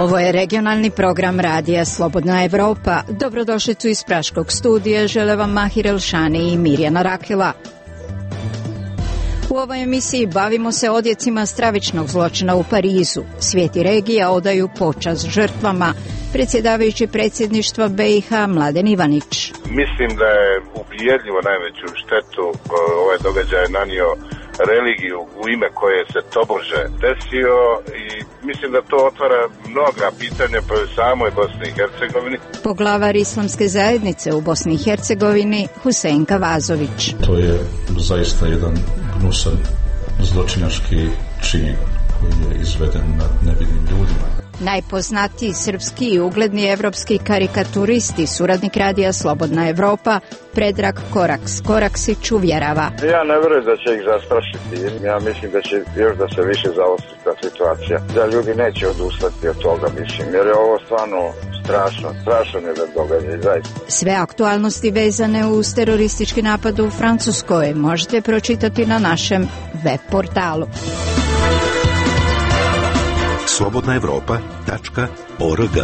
Ovo je regionalni program Radija Slobodna Evropa. Dobrodošlicu iz Praškog studija žele vam Mahir Elšani i Mirjana Rakela. U ovoj emisiji bavimo se odjecima stravičnog zločina u Parizu. Svijet i regija odaju počast žrtvama. Predsjedavajući predsjedništva BiH Mladen Ivanić. Mislim da je ubjedljivo najveću štetu ovaj događaj nanio religiju u ime koje se tobože desio i mislim da to otvara mnoga pitanja po samoj Bosni i Hercegovini. Poglavar islamske zajednice u Bosni i Hercegovini Husein Kavazović. To je zaista jedan gnusan zločinački čin koji je izveden nad nevinim ljudima. Najpoznatiji srpski i ugledni evropski karikaturist, suradnik Radija Slobodna Evropa, Predrag Koraksić uvjerava. Ja ne vjerujem da će ih zastrašiti. Ja mislim da će još da se više zaostriti ta situacija. Da ljudi neće odustati od toga, mislim, jer je ovo stvarno strašno je da događa, zaista. Sve aktualnosti vezane uz teroristički napad u Francuskoj možete pročitati na našem web portalu. slobodnaevropa.org.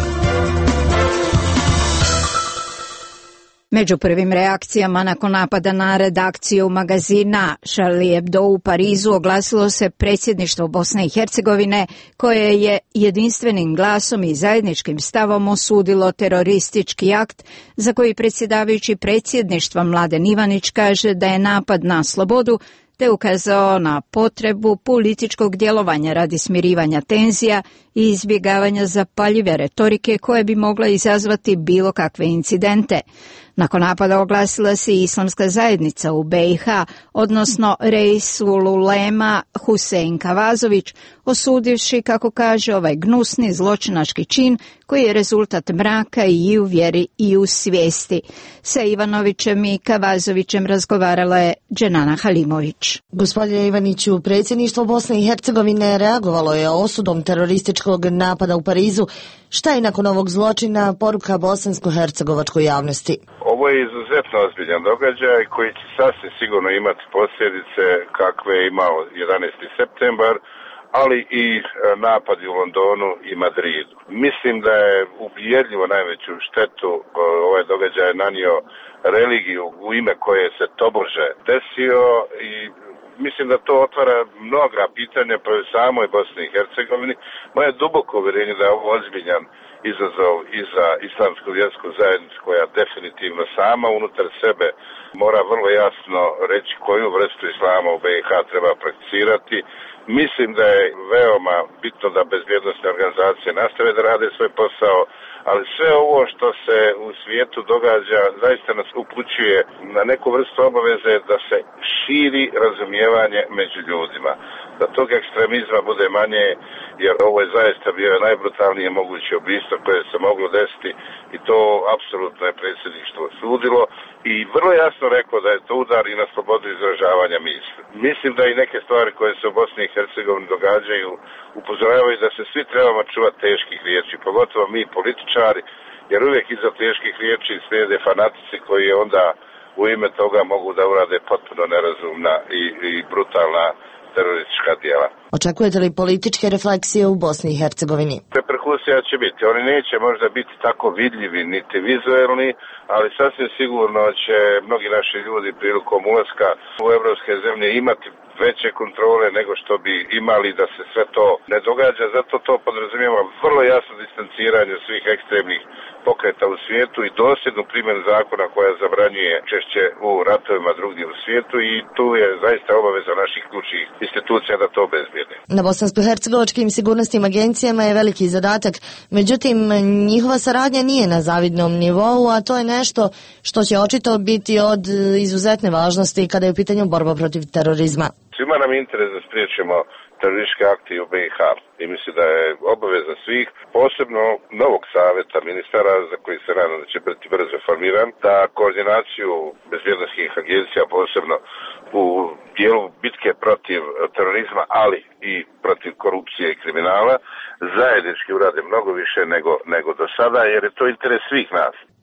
Među prvim reakcijama nakon napada na redakciju magazina Charlie Hebdo u Parizu oglasilo se predsjedništvo Bosne i Hercegovine, koje je jedinstvenim glasom i zajedničkim stavom osudilo teroristički akt za koji predsjedavajući predsjedništva Mladen Ivanić kaže da je napad na slobodu, te ukazao na potrebu političkog djelovanja radi smirivanja tenzija i izbjegavanja zapaljive retorike koje bi mogla izazvati bilo kakve incidente. Nakon napada oglasila se i islamska zajednica u BiH, odnosno Reisul Ulema Husein Kavazović, osudivši, kako kaže, ovaj gnusni zločinački čin koji je rezultat mraka i u vjeri i u svijesti. Sa Ivanovićem i Kavazovićem razgovarala je Dženana Halimović. Gospodine Ivaniću, predsjedništvo Bosne i Hercegovine reagovalo je osudom terorističkog napada u Parizu. Šta je nakon ovog zločina poruka bosansko-hercegovačkoj javnosti? Ovo je izuzetno ozbiljan događaj koji će sasvim sigurno imati posljedice kakve je imao 11. septembar, ali i napadi u Londonu i Madridu. Mislim da je ubjedljivo najveću štetu ovaj događaj nanio religiju u ime koje se tobože desio i mislim da to otvara mnoga pitanja po samoj Bosni i Hercegovini. Moje duboko uvjerenje da je ovo ozbiljan izazov i za islamsku vjersku zajednicu koja definitivno sama unutar sebe mora vrlo jasno reći koju vrstu islama u BiH treba prakticirati. Mislim da je veoma bitno da bezbjednosne organizacije nastave da rade svoj posao, ali sve ovo što se u svijetu događa zaista nas upućuje na neku vrstu obaveze da se širi razumijevanje među ljudima, da tog ekstremizma bude manje, jer ovo je zaista bio najbrutalnije moguće ubistvo koje se moglo desiti i to apsolutno je predsjedništvo osudilo i vrlo jasno rekao da je to udar i na slobodu izražavanja misli. Mislim da i neke stvari koje se u Bosni i Hercegovini događaju upozoravaju da se svi trebamo čuvati teških riječi, pogotovo mi političari, jer uvijek iza teških riječi slijede fanatici koji onda u ime toga mogu da urade potpuno nerazumna i brutalna teroristička djela. Očekujete li političke refleksije u Bosni i Hercegovini? Reperkusija će biti. Oni neće možda biti tako vidljivi niti vizuelni, ali sasvim sigurno će mnogi naši ljudi prilikom ulaska u evropske zemlje imati veće kontrole nego što bi imali da se sve to ne događa. Zato to podrazumijeva vrlo jasno distanciranje svih ekstremnih pokreta u svijetu i dosljednu primjenu zakona koja zabranjuje češće u ratovima drugdje u svijetu i tu je zaista obaveza naših ključnih institucija da to obezbijede. Na bosansko-hercegovačkim sigurnosnim agencijama je veliki zadatak, međutim njihova saradnja nije na zavidnom nivou, a to je nešto što će očito biti od izuzetne važnosti kada je u pitanju borba protiv terorizma. Svima nam je interes da spriječimo terorističke akte u BiH i mislim da je obaveza svih, posebno novog savjeta ministara za koji se nadam da će biti brzo formiran, da koordinaciju bezbjednosnih agencija, posebno u dijelu bitke protiv terorizma, ali i protiv korupcije i kriminala, zajednički urade mnogo više nego do sada, jer je to interes svih nas.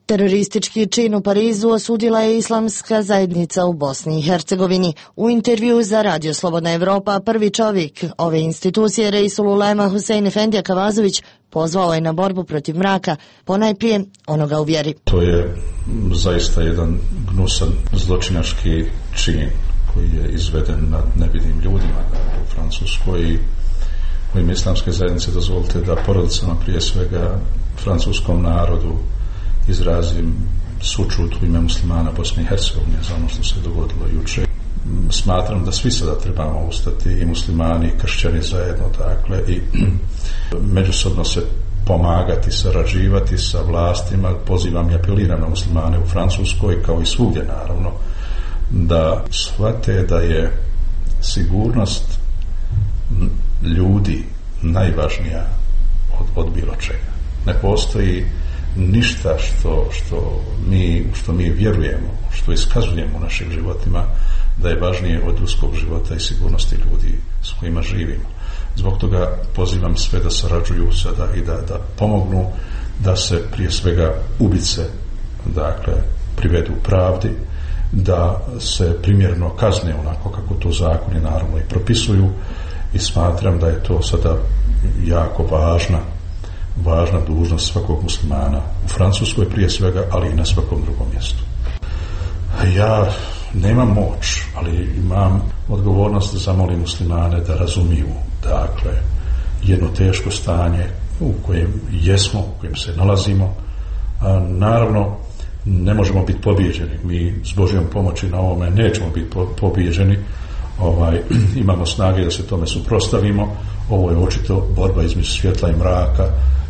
Teroristički čin u Parizu osudila je islamska zajednica u Bosni i Hercegovini. U intervju za Radio Slobodna Evropa prvi čovjek ove institucije, Reisul Ulema Husein Efendija Kavazović, pozvao je na borbu protiv mraka, ponajprije onoga u vjeri. To je zaista jedan gnusan zločinački čin koji je izveden nad nevinim ljudima u Francuskoj i u ime islamske zajednice dozvolite da porodicama, prije svega francuskom narodu, izrazim sućut u ime muslimana Bosne i Hercegovine za ono što se dogodilo juče. Smatram da svi sada trebamo ustati, i muslimani i kršćani zajedno, dakle, i međusobno se pomagati, sarađivati sa vlastima. Pozivam i apeliram na muslimane u Francuskoj, kao i svugdje naravno, da shvate da je sigurnost ljudi najvažnija od bilo čega. Ne postoji ništa što mi vjerujemo, što iskazujemo u našim životima, da je važnije od ljudskog života i sigurnosti ljudi s kojima živimo. Zbog toga pozivam sve da sarađuju sada i da pomognu da se prije svega ubice, dakle, privedu pravdi, da se primjerno kazne onako kako to zakoni naravno i propisuju, i smatram da je to sada jako važna dužnost svakog muslimana u Francuskoj prije svega, ali i na svakom drugom mjestu. Ja nemam moć, ali imam odgovornost da zamolim muslimane da razumiju, dakle, jedno teško stanje u kojem jesmo, u kojem se nalazimo. Naravno, ne možemo biti pobijeđeni. Mi s Božjom pomoći na ovome nećemo biti pobijeđeni. Imamo snage da se tome suprotstavimo. Ovo je očito borba između svjetla i mraka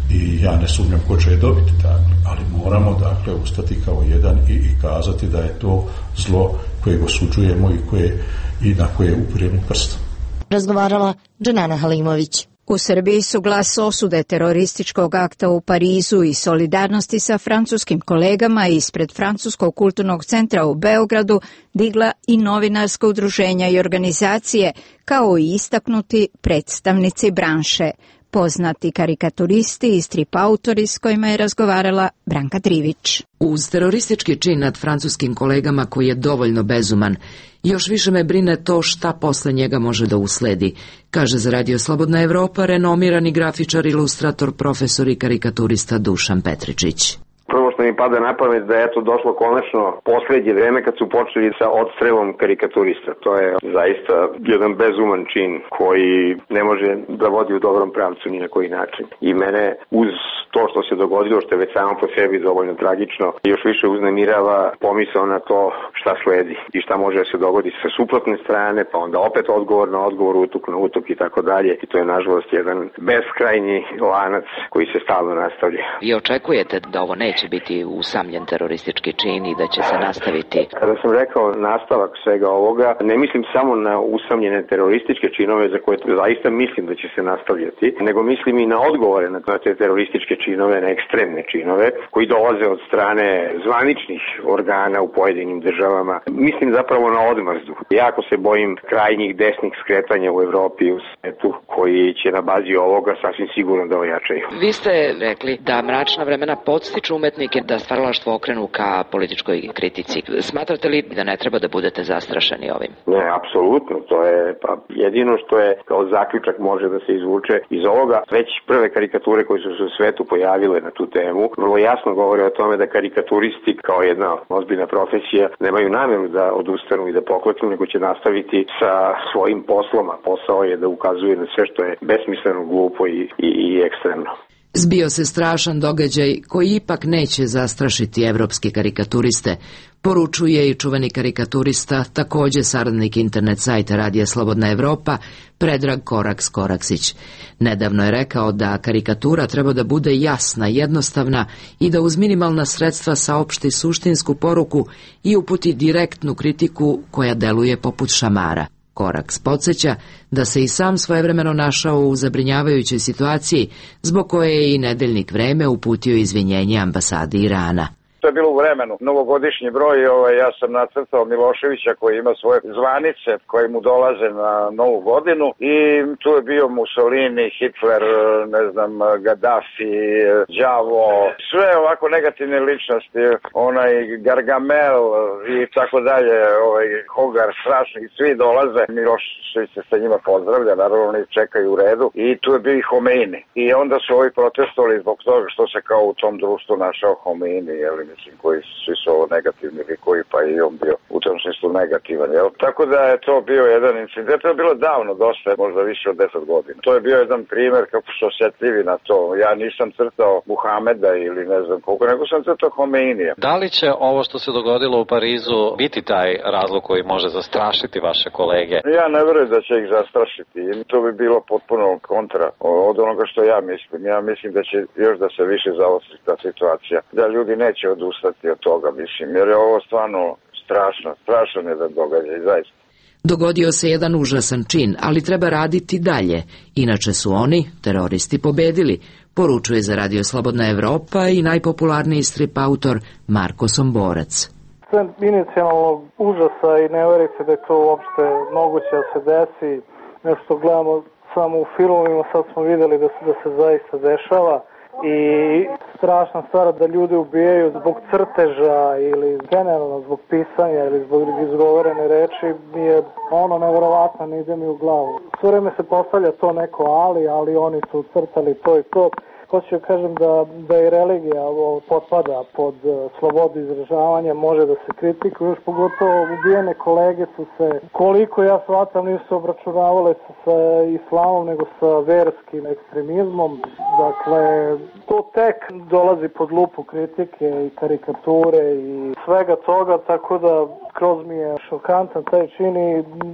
i ja ne sumnjam ko će je dobiti, dakle, ali moramo, dakle, ustati kao jedan i kazati da je to zlo kojeg osuđujemo i na koje upiremo prstom. Razgovarala Dženana Halimović. U Srbiji su glas osude terorističkog akta u Parizu i solidarnosti sa francuskim kolegama ispred Francuskog kulturnog centra u Beogradu digla i novinarska udruženja i organizacije, kao i istaknuti predstavnici branše, poznati karikaturisti i strip autori s kojima je razgovarala Branka Trivić. Uz teroristički čin nad francuskim kolegama koji je dovoljno bezuman, još više me brine to šta posle njega može da usledi, kaže za Radio Slobodna Evropa renomirani grafičar, ilustrator, profesor i karikaturista Dušan Petričić. Prvo što mi pada na pamet da je došlo konačno posljednje vreme kad su počeli sa odstrelom karikaturista. To je zaista jedan bezuman čin koji ne može da vodi u dobrom pravcu ni na koji način. I mene uz to što se dogodilo, što je već samo po sebi dovoljno tragično, još više uznemirava pomisao na to šta sledi i šta može da se dogodi sa suprotne strane, pa onda opet odgovor na odgovor, utuk na utuk i tako dalje. I to je nažalost jedan beskrajni lanac koji se stalno nastavlja. Vi očekujete da ovo neće biti usamljen teroristički čin i da će se nastaviti? Kada sam rekao nastavak svega ovoga, ne mislim samo na usamljene terorističke činove za koje zaista mislim da će se nastavljati, nego mislim i na odgovore na te terorističke činove, na ekstremne činove koji dolaze od strane zvaničnih organa u pojedinim državama. Mislim zapravo na odmazdu. Jako se bojim krajnjih desnih skretanja u Evropi i u svetu koji će na bazi ovoga sasvim sigurno da ojačaju. Vi ste rekli da mračna vremena podstiču umetnike da stvaralaštvo okrenu ka političkoj kritici. Smatrate li da ne treba da budete zastrašeni ovim? Ne, apsolutno. To je jedino što je kao zaključak može da se izvuče iz ovoga. Već prve karikature koje su se u svetu pojavile na tu temu vrlo jasno govore o tome da karikaturisti kao jedna ozbiljna profesija nemaju namjeru da odustanu i da pokleknu, nego će nastaviti sa svojim poslom, a posao je da ukazuje na sve što je besmisleno, glupo i ekstremno. Zbio se strašan događaj koji ipak neće zastrašiti evropske karikaturiste, poručuje i čuveni karikaturista, također saradnik internet sajta Radija Slobodna Evropa, Predrag Koraks-Koraksić. Nedavno je rekao da karikatura treba da bude jasna, jednostavna i da uz minimalna sredstva saopšti suštinsku poruku i uputi direktnu kritiku koja deluje poput šamara. Koraks podsjeća da se i sam svojevremeno našao u zabrinjavajućoj situaciji, zbog koje je i nedeljnik Vreme uputio izvinjenje ambasadi Irana. To je bilo u vremenu novogodišnji broj, ja sam nacrtao Miloševića koji ima svoje zvanice koje mu dolaze na novu godinu i tu je bio Mussolini, Hitler, ne znam, Gaddafi, Đavo, sve ovako negativne ličnosti, onaj Gargamel i tako dalje, Hogar, strašni, svi dolaze, Milošević se sa njima pozdravlja, naravno oni čekaju u redu i tu je bio i Homeini. I onda su ovi protestovali zbog toga što se kao u tom društvu našao Homeini, mislim, koji svi su ovo negativni likovi, pa i on bio u tom smislu negativan, jel? Tako da je to bio jedan incident, to je bilo davno, dosta, možda više od 10 godina. To je bio jedan primjer kako su osjetljivi na to. Ja nisam crtao Muhameda ili ne znam koliko, nego sam crtao Homeinija. Da li će ovo što se dogodilo u Parizu biti taj razlog koji može zastrašiti vaše kolege? Ja ne verujem da će ih zastrašiti. To bi bilo potpuno kontra od onoga što ja mislim. Ja mislim da će još da se više zaostriti ta situacija. Da ljudi neće odustati od toga, mislim. Jer je ovo stvarno strašan jedan događaj, zaista. Dogodio se jedan užasan čin, ali treba raditi dalje. Inače su oni, teroristi, pobedili, poručuje za Radio Slobodna Evropa i najpopularniji strip autor Marko Somborac. Sve inicijalnog užasa i neverice da je to uopšte moguće da se desi, nešto gledamo samo u filmovima, sad smo vidjeli da se zaista dešava. I strašna stvar da ljudi ubijaju zbog crteža ili generalno zbog pisanja ili zbog izgovorene reči je neverovatno, ne ide mi u glavu. Sve vreme se postavlja to neko ali oni su crtali to i to. Hoću da kažem da i religija potpada pod slobodu izražavanja, može da se kritikuje, još pogotovo ubijene kolege su se, koliko ja shvatam, nisu obračunavale sa islamom nego sa verskim ekstremizmom. Dakle, to tek dolazi pod lupu kritike i karikature i svega toga, tako da kroz mi je šokantan taj čin i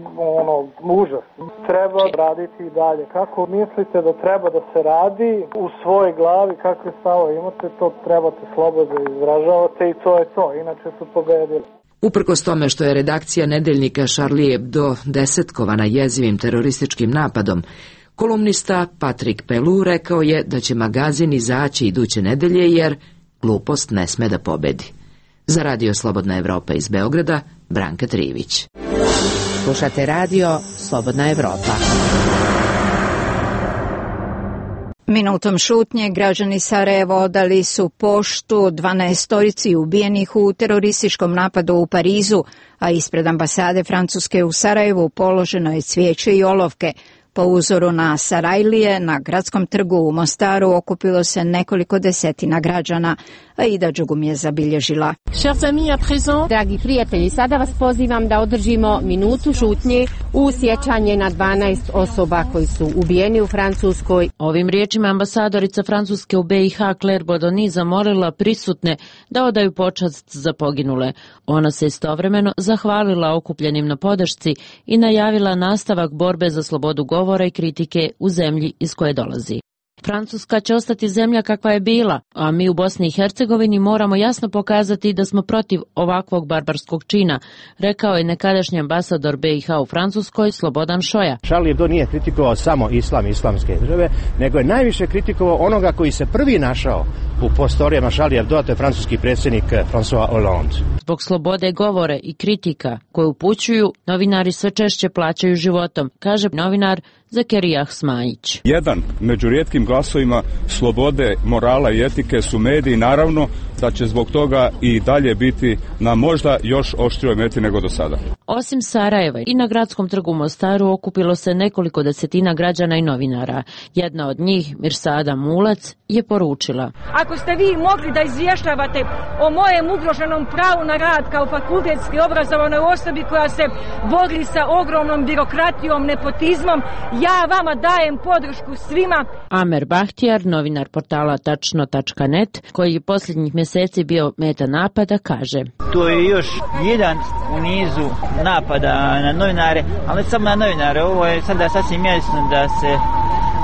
užas. Treba raditi i dalje. Kako mislite da treba da se radi u svojoj glavi, kakve stave imate, to trebate slobodno izražavate i to je to, inače su pobedili. Uprkos tome što je redakcija nedeljnika Charlie Hebdo desetkovana jezivim terorističkim napadom, kolumnista Patrick Pelou rekao je da će magazin izaći iduće nedelje jer glupost ne sme da pobedi. Za Radio Slobodna Evropa iz Beograda, Branka Trivić. Slušate Radio Slobodna Evropa. Minutom šutnje građani Sarajeva odali su poštu 12 ubijenih u terorističkom napadu u Parizu, a ispred ambasade Francuske u Sarajevu položeno je cvijeće i olovke. Po uzoru na Sarajlije, na gradskom trgu u Mostaru okupilo se nekoliko desetina građana. Aida Đugum je zabilježila. Dragi prijatelji, sada vas pozivam da održimo minutu šutnje u sjećanje na 12 osoba koji su ubijeni u Francuskoj. Ovim riječima ambasadorica Francuske u BiH Claire Bodoni zamolila prisutne da odaju počast za poginule. Ona se istovremeno zahvalila okupljenim na podršci i najavila nastavak borbe za slobodu govora i kritike u zemlji iz koje dolazi. Francuska će ostati zemlja kakva je bila, a mi u Bosni i Hercegovini moramo jasno pokazati da smo protiv ovakvog barbarskog čina, rekao je nekadašnji ambasador BiH u Francuskoj Slobodan Šoja. Charlie Hebdo nije kritikovao samo islam i islamske države, nego je najviše kritikovao onoga koji se prvi našao u prostorijama Charlie Hebdo, to je francuski predsjednik François Hollande. Zbog slobode govore i kritika koje upućuju, novinari sve češće plaćaju životom, kaže novinar Zakerijah Smajić. Jedan među rijetkim glasovima slobode, morala i etike su mediji, naravno da će zbog toga i dalje biti na možda još oštrijoj meti nego do sada. Osim Sarajeva i na gradskom trgu u Mostaru okupilo se nekoliko desetina građana i novinara. Jedna od njih, Mirsada Mulac, je poručila: ako ste vi mogli da izvještavate o mojem ugroženom pravu na rad kao fakultetski obrazovanoj osobi koja se bori sa ogromnom birokratijom, nepotizmom, ja vama dajem podršku svima. Amer Bahtijar, novinar portala tačno.net, koji je posljednjih mjeseci bio meta napada, kaže: to je još jedan u nizu napada na novinare, ali ne samo na novinare, ovo je sada sasvim jasno da se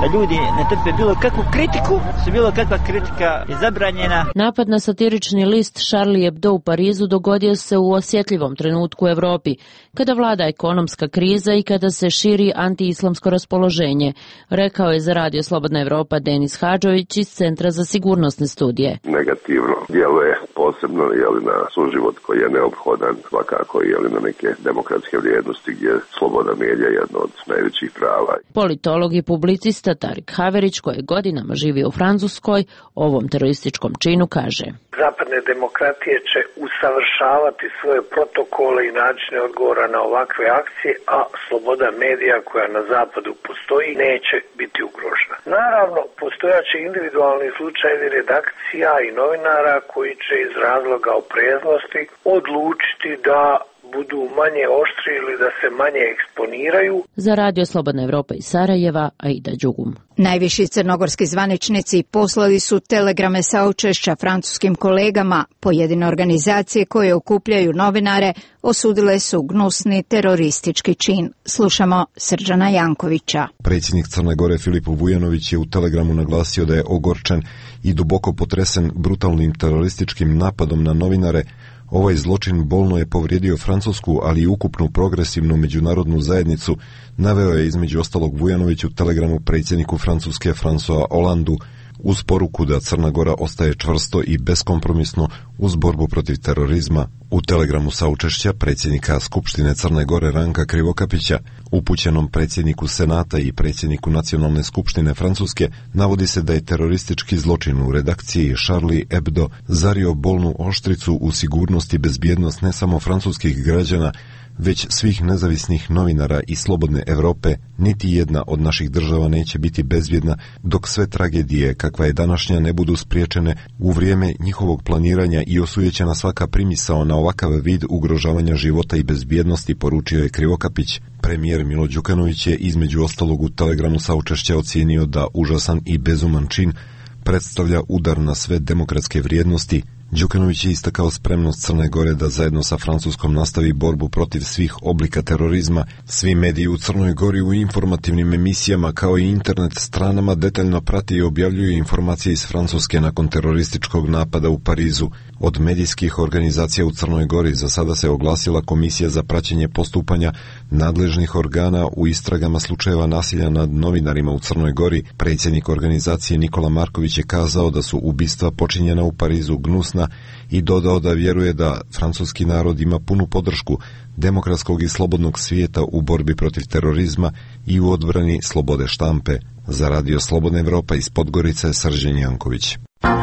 da ljudi ne trpe bilo kakvu kritiku, bilo kakva kritika je zabranjena. Napad na satirični list Charlie Hebdo u Parizu dogodio se u osjetljivom trenutku u Evropi, kada vlada ekonomska kriza i kada se širi antiislamsko raspoloženje, rekao je za Radio Slobodna Evropa Denis Hadžović iz Centra za sigurnosne studije. Negativno djeluje posebno na suživot koji je neophodan, svakako na neke demokratske vrijednosti gdje sloboda medija je jedno od najvećih prava. Politolog i publicista Tarik Haverić, koji godinama živi u Francuskoj, ovom terorističkom činu kaže: Zapadne demokratije će usavršavati svoje protokole i načine odgovora na ovakve akcije, a sloboda medija koja na zapadu postoji neće biti ugrožena. Naravno, postojaće individualni slučajevi redakcija i novinara koji će iz razloga opreznosti odlučiti da budu manje oštri ili da se manje eksponiraju. Za Radio Slobodna Evropa iz Sarajeva, Aida Đugum. Najviši crnogorski zvaničnici poslali su telegrame saučešća francuskim kolegama. Pojedine organizacije koje okupljaju novinare osudile su gnusni teroristički čin. Slušamo Srđana Jankovića. Predsjednik Crne Gore Filip Vujanović je u telegramu naglasio da je ogorčen i duboko potresen brutalnim terorističkim napadom na novinare. Ovaj zločin bolno je povrijedio Francusku, ali i ukupnu progresivnu međunarodnu zajednicu, naveo je između ostalog Vujanović u telegramu predsjedniku Francuske François Hollandeu, uz poruku da Crna Gora ostaje čvrsto i beskompromisno uz borbu protiv terorizma. U telegramu saučešća predsjednika Skupštine Crne Gore Ranka Krivokapića, upućenom predsjedniku Senata i predsjedniku Nacionalne skupštine Francuske, navodi se da je teroristički zločin u redakciji Charlie Hebdo zario bolnu oštricu u sigurnost i bezbjednost ne samo francuskih građana, već svih nezavisnih novinara i slobodne Europe. Niti jedna od naših država neće biti bezbjedna dok sve tragedije kakva je današnja ne budu spriječene u vrijeme njihovog planiranja i osujećena svaka primisao na ovakav vid ugrožavanja života i bezbjednosti, poručio je Krivokapić. Premijer Milo Đukanović je između ostalog u telegramu saučešća ocijenio da užasan i bezuman čin predstavlja udar na sve demokratske vrijednosti. Đukanović je istakao spremnost Crne Gore da zajedno sa Francuskom nastavi borbu protiv svih oblika terorizma. Svi mediji u Crnoj Gori u informativnim emisijama kao i internet stranama detaljno prati i objavljuju informacije iz Francuske nakon terorističkog napada u Parizu. Od medijskih organizacija u Crnoj Gori za sada se oglasila Komisija za praćenje postupanja nadležnih organa u istragama slučajeva nasilja nad novinarima u Crnoj Gori. Predsjednik organizacije Nikola Marković je kazao da su ubistva počinjena u Parizu gnusna i dodao da vjeruje da francuski narod ima punu podršku demokratskog i slobodnog svijeta u borbi protiv terorizma i u odbrani slobode štampe. Za Radio Slobodna Evropa iz Podgorice, Srđan Janković.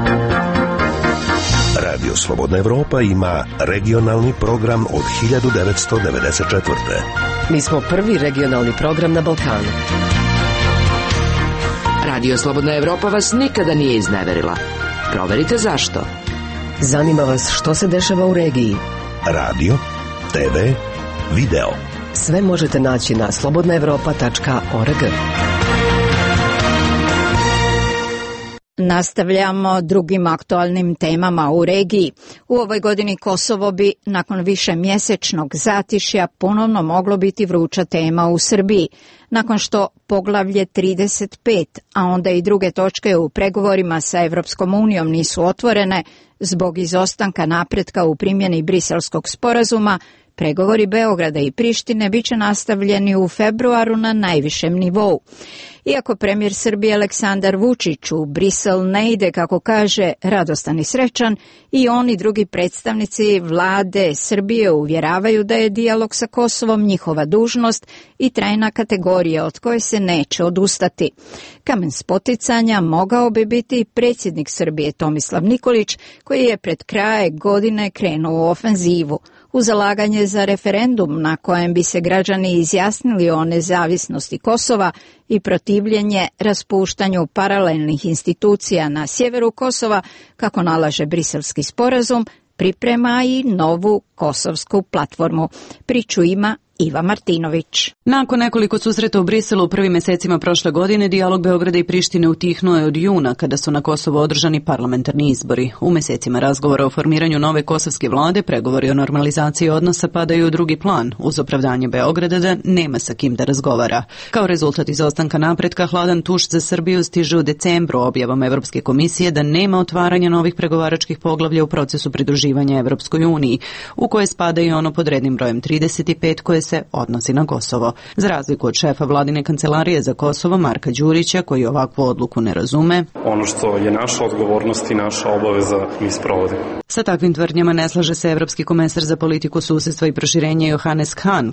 Radio Slobodna Evropa ima regionalni program od 1994. Mi smo prvi regionalni program na Balkanu. Radio Slobodna Evropa vas nikada nije izneverila. Proverite zašto. Zanima vas što se dešava u regiji. Radio, TV, video. Sve možete naći na slobodnaevropa.org. Nastavljamo drugim aktualnim temama u regiji. U ovoj godini Kosovo bi, nakon višemjesečnog zatišja, ponovno moglo biti vruća tema u Srbiji. Nakon što poglavlje 35, a onda i druge točke u pregovorima sa Evropskom unijom nisu otvorene zbog izostanka napretka u primjeni Briselskog sporazuma, pregovori Beograda i Prištine biće nastavljeni u februaru na najvišem nivou. Iako premijer Srbije Aleksandar Vučić u Brisel ne ide, kako kaže, radostan i srećan, i oni drugi predstavnici vlade Srbije uvjeravaju da je dijalog sa Kosovom njihova dužnost i trajna kategorija od koje se neće odustati. Kamen spoticanja mogao bi biti predsjednik Srbije Tomislav Nikolić, koji je pred kraj godine krenuo u ofenzivu. U zalaganje za referendum na kojem bi se građani izjasnili o nezavisnosti Kosova i protivljenje raspuštanju paralelnih institucija na sjeveru Kosova, kako nalaže Briselski sporazum, priprema i novu kosovsku platformu. Priču ima Iva Martinović. Nakon nekoliko susreta u Briselu u prvim mesecima prošle godine, dijalog Beograda i Prištine utihnuo je od juna, kada su na Kosovu održani parlamentarni izbori. U mesecima razgovora o formiranju nove kosovske vlade, pregovori o normalizaciji odnosa padaju u drugi plan, uz opravdanje Beograda da nema sa kim da razgovara. Kao rezultat izostanka napretka, hladan tuš za Srbiju stiže u decembru objavom Evropske komisije da nema otvaranja novih pregovaračkih poglavlja u procesu pridruživanja Evropskoj uniji, u koje spada i ono pod rednim brojem 35 koje se odnosi na Kosovo. Za razliku od šefa vladine kancelarije za Kosovo, Marka Đurića, koji ovakvu odluku ne razume, ono što je naša odgovornost i naša obaveza mi sprovodimo. Sa takvim tvrdnjama ne slaže se evropski komesar za politiku susedstva i proširenja Johannes Hahn.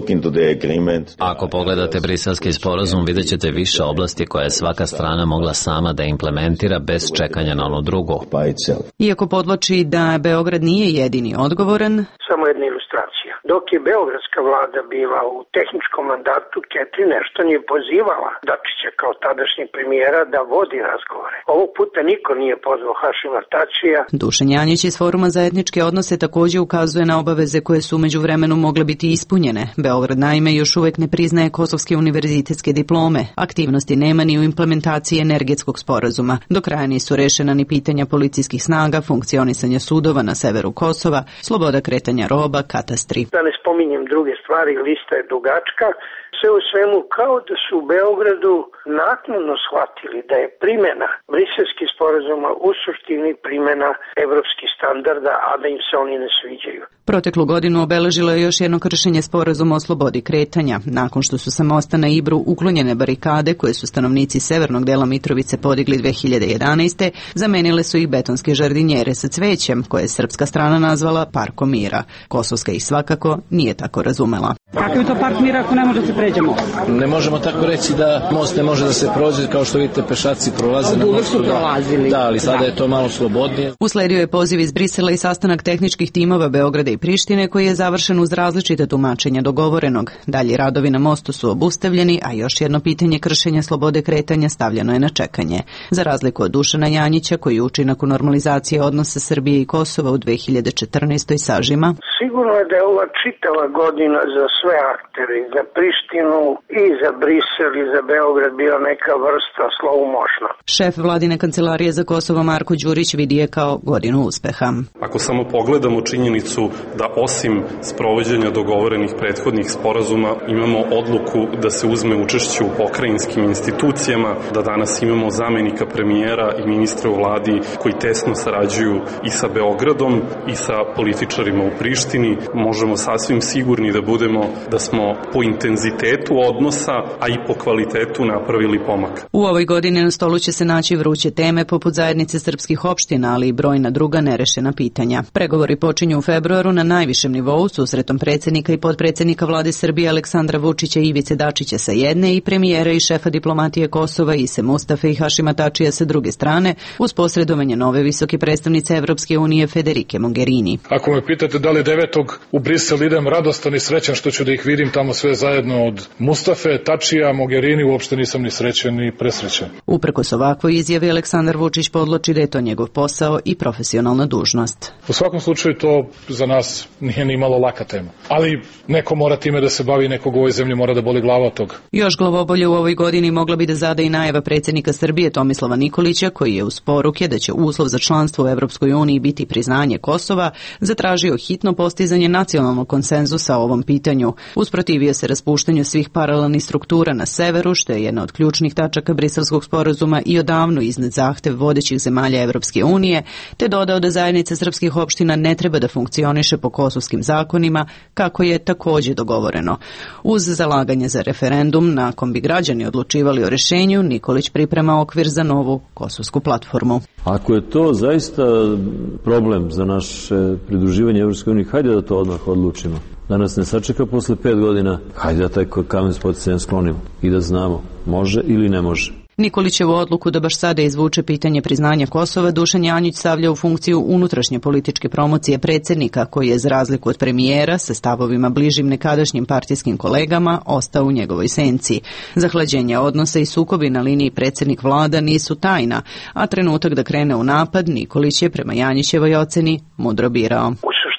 Ako pogledate briselski sporazum, vidjet ćete više oblasti koje je svaka strana mogla sama da implementira bez čekanja na ono drugo. Iako podvlači da Beograd nije jedini odgovoran, samo jedna ilustracija. Dok je beogradska vlada bila u tehničkom mandatu, Ketrin nešto nije pozivala Dačića kao tadašnjeg premijera da vodi razgovore. Ovog puta niko nije pozvao Hašima Tačija. Dušan Janjić iz Foruma za etničke odnose također ukazuje na obaveze koje su umeđu vremenu mogle biti ispunjene. Beograd naime još uvek ne priznaje kosovske univerzitetske diplome. Aktivnosti nema ni u implementaciji energetskog sporazuma. Do kraja nisu rešena ni pitanja policijskih snaga, funkcionisanja sudova na severu Kosova, sloboda kretanja roba, katastri. Da ne spominjem druge stvari, lista je dugačka. Sve u svemu kao da su u Beogradu naknadno shvatili da je primjena briselskih sporazuma u suštini primjena evropskih standarda, a da im se oni ne sviđaju. Proteklu godinu obeležilo je još jedno kršenje sporazuma o slobodi kretanja. Nakon što su sa mosta na Ibru uklonjene barikade koje su stanovnici severnog dela Mitrovice podigli 2011. zamenile su ih betonske žardinjere sa cvećem, koje je srpska strana nazvala Parkom mira. Kosovska ih svakako nije tako razumela. Kakav je to park mira ako ne može da se pređemo? Ne možemo tako reći da most ne može da se prođe, kao što vidite pešaci prolaze na mostu. Da, ali sada je to malo slobodnije. Usledio je poziv iz Brisela i sastanak tehničkih timova Beograda i Prištine koji je završen uz različite tumačenja dogovorenog. Dalji radovi na mostu su obustavljeni, a još jedno pitanje kršenja slobode kretanja stavljeno je na čekanje. Za razliku od Dušana Janjića, koji učinak u normalizacije odnosa Srbije i Kosova u 2014. sažima. Sigurno je da je ova čitava godina za sve aktere, za Prištinu i za Brisel i za Beograd bila neka vrsta slow motiona. Šef vladine kancelarije za Kosovo Marko Đurić vidi je kao godinu uspeha. Ako samo pogledamo činjenicu da osim sprovođenja dogovorenih prethodnih sporazuma imamo odluku da se uzme učešće u pokrajinskim institucijama, da danas imamo zamenika premijera i ministra u vladi koji tesno sarađuju i sa Beogradom i sa političarima u Prištini, možemo sasvim sigurni da budemo da smo po intenzitetu odnosa, a i po kvalitetu napravili pomak. U ovoj godini na stolu će se naći vruće teme poput zajednice srpskih opština, ali i brojna druga nerešena pitanja. Pregovori počinju u februaru na najvišem nivou susretom predsjednika i potpredsjednika vlade Srbije Aleksandra Vučića i Ivice Dačića sa jedne i premijera i šefa diplomatije Kosova Ise Mustafe i Hašima Tačija sa druge strane, uz posredovanje nove visoke predstavnice Evropske unije Federike Mogherini. Ako me pitate da li 9. u Brisel idem radostan i srećan što ću da ih vidim tamo sve zajedno od Mustafe, Tačija, Mogherini, uopšte nisam ni srećan ni presrećan. Uprkos ovakvoj izjavi Aleksandar Vučić podloči da je to njegov posao i profesionalna dužnost. U svakom slučaju to za nas nije ni malo laka tema. Ali neko mora time da se bavi, nekog u ovoj zemlji mora da boli glava od toga. Još glavobolje u ovoj godini mogla bi da zada i najava predsjednika Srbije Tomislava Nikolića, koji je uz poruke da će uslov za članstvo u Evropskoj uniji biti priznanje Kosova, zatražio hitno postizanje nacionalnog konsenzusa o ovom pitanju. Usprotivio se raspuštanju svih paralelnih struktura na severu, što je jedna od ključnih tačaka briselskog sporazuma i odavno iznad zahtev vodećih zemalja Evropske unije, te dodao da zajednica srpskih opština ne treba da funkcioniše po kosovskim zakonima, kako je također dogovoreno. Uz zalaganje za referendum, na kom bi građani odlučivali o rešenju, Nikolić priprema okvir za novu kosovsku platformu. Ako je to zaista problem za naše pridruživanje Evropskoj uniji, hajde da to odmah odlučimo. Da nas ne sačeka posle 5 godina, hajde da taj kamen spoticajan sklonimo i da znamo može ili ne može. Nikolićevu odluku da baš sada izvuče pitanje priznanja Kosova Dušan Janjić stavlja u funkciju unutrašnje političke promocije predsjednika, koji je za razliku od premijera sa stavovima bližim nekadašnjim partijskim kolegama ostao u njegovoj senci. Zahlađenje odnosa i sukobi na liniji predsjednik vlada nisu tajna, a trenutak da krene u napad Nikolić je prema Janjićevoj oceni mudro birao. U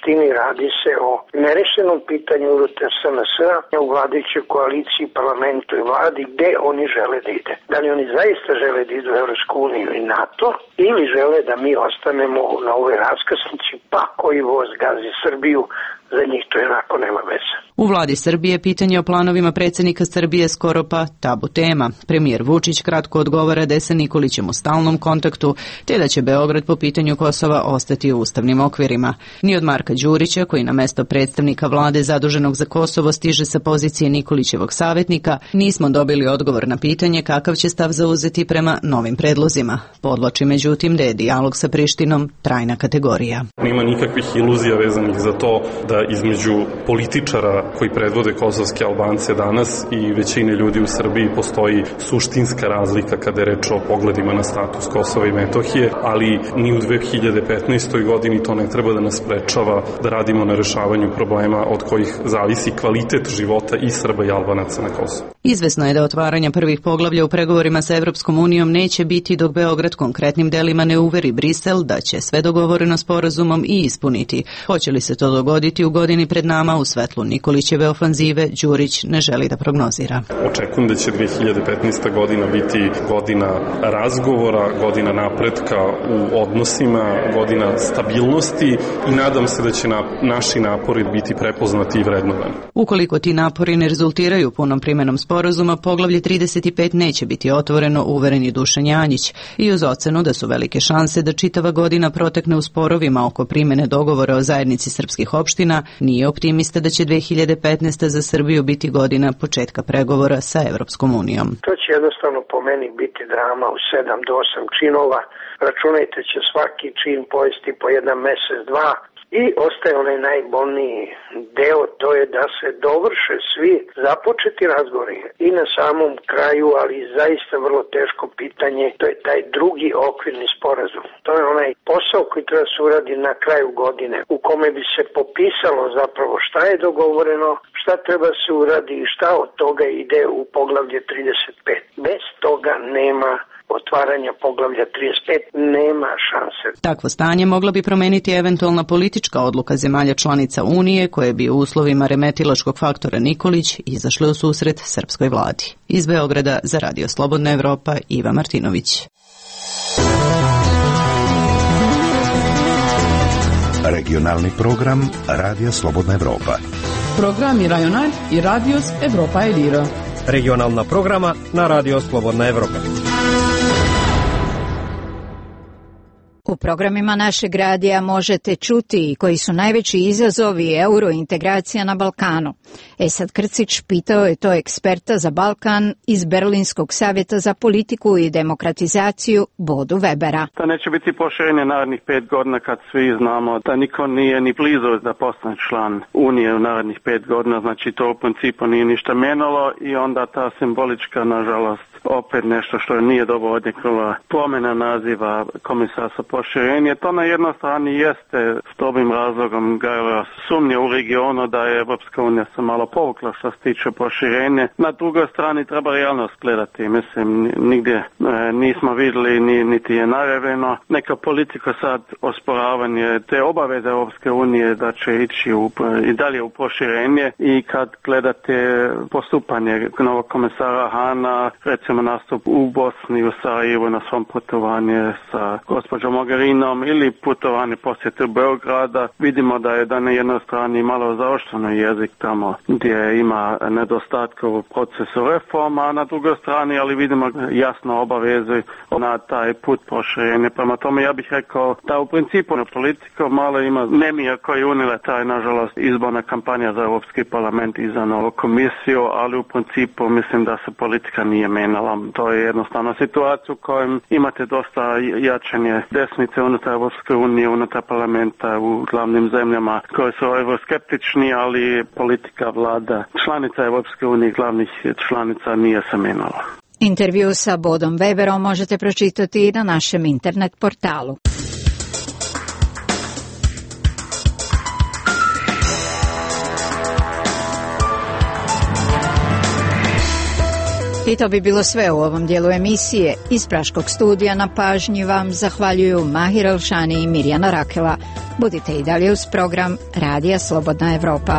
suštini radi se o nerešenom pitanju unutar SNS-a u vladajućoj koaliciji, parlamentu i vladi, gde oni žele da ide. Da li oni zaista žele da idu u Evropsku uniju i NATO, ili žele da mi ostanemo na ovoj raskrsnici, pa koji voz gazi Srbiju, za njih to jednako nema veze. U vladi Srbije pitanje o planovima predsjednika Srbije skoro pa tabu tema. Premijer Vučić kratko odgovara da je sa Nikolićem u stalnom kontaktu, te da će Beograd po pitanju Kosova ostati u ustavnim okvirima. Ni od Marka Đurića, koji na mesto predstavnika vlade zaduženog za Kosovo stiže sa pozicije Nikolićevog savjetnika, nismo dobili odgovor na pitanje kakav će stav zauzeti prema novim predlozima. Podvlači međutim da je dijalog sa Prištinom trajna kategorija. Nema nikakvih iluzija vezanih za to da između političara koji predvode kosovske Albance danas i većine ljudi u Srbiji postoji suštinska razlika kada je reč o pogledima na status Kosova i Metohije, ali ni u 2015. godini to ne treba da nas sprečava da radimo na rešavanju problema od kojih zavisi kvalitet života i Srba i Albanaca na Kosovu. Izvesno je da otvaranja prvih poglavlja u pregovorima sa Evropskom unijom neće biti dok Beograd konkretnim delima ne uveri Brisel da će sve dogovoreno sporazumom i ispuniti. Hoće li se to dogoditi u godini pred nama u svetlu Nikolićeve ofanzive, Đurić ne želi da prognozira. Očekujem da će 2015. godina biti godina razgovora, godina napretka u odnosima, godina stabilnosti i nadam se da će naši napori biti prepoznati i vrednovani. Ukoliko ti napori ne rezultiraju punom primenom sporazuma, poglavlje 35 neće biti otvoreno, uveren je Dušan Janjić, i uz ocenu da su velike šanse da čitava godina protekne u sporovima oko primene dogovora o zajednici srpskih opština, nije optimista da će 2015. za Srbiju biti godina početka pregovora sa Evropskom unijom. To će jednostavno po meni biti drama u 7 do 8 činova. Računajte će svaki čin pojesti po jedan mesec, dva. I ostaje onaj najbolniji deo, to je da se dovrše svi započeti razgovori i na samom kraju, ali zaista vrlo teško pitanje, to je taj drugi okvirni sporazum. To je onaj posao koji treba se uradi na kraju godine, u kome bi se popisalo zapravo šta je dogovoreno, šta treba se uradi i šta od toga ide u poglavlje 35. Bez toga nema otvaranja poglavlja 35, nema šanse. Takvo stanje mogla bi promeniti eventualna politička odluka zemalja članica Unije koje bi u uslovima remetilačkog faktora Nikolić izašle u susret srpskoj vladi. Iz Beograda za Radio Slobodna Evropa, Iva Martinović. Regionalni program Radija Slobodna Evropa. Programi Rajonal i Radios Evropa Elira. Regionalna programa na Radio Slobodna Evropa. U programima našeg radija možete čuti koji su najveći izazovi eurointegracija na Balkanu. Esad Krcić pitao je to eksperta za Balkan iz Berlinskog savjeta za politiku i demokratizaciju Bodu Webera. To neće biti proširenje narednih 5 godina kad svi znamo da niko nije ni blizu da postane član Unije u narednih 5 godina, znači to u principu nije ništa menjalo i onda ta simbolička, nažalost, opet nešto što nije dobro odjeknula promjena naziva komisarstva proširenje. To na jednoj strani jeste s dobrim razlogom gajala sumnje u regionu da je Evropska unija se malo povukla što se tiče proširenja. Na drugoj strani treba realnost gledati. Mislim, nigdje nismo vidjeli niti je najavljeno neka politika sad osporavanje te obaveze Evropske unije da će ići i dalje u proširenje i kad gledate postupanje novog komisara Hana, recimo nastup u Bosni, u Sarajevu na svom putovanje sa gospođom Mogherinom ili putovanje posjete Beograda, vidimo da je na jednoj strani malo zaoštreno jezik tamo gdje ima nedostatka u procesu reforma, a na drugoj strani ali vidimo jasno obaveze na taj put proširenja. Prema tome ja bih rekao da u principu na politiku malo ima nemija koji unile taj nažalost izborna kampanja za Europski parlament i za novu komisiju, ali u principu mislim da se politika nije menjala. To je jednostavno situacija u kojem imate dosta jačanje desnice unutar Evropske unije, unutar parlamenta u glavnim zemljama koje su euroskeptični, ali politika vlada članica Evropske unije, glavnih članica nije se menjala. Intervju sa Bodom Weberom možete pročitati i na našem internet portalu. I to bi bilo sve u ovom dijelu emisije. Iz Praškog studija na pažnji vam zahvaljuju Mahir Elšani i Mirjana Rakela. Budite i dalje uz program Radija Slobodna Evropa.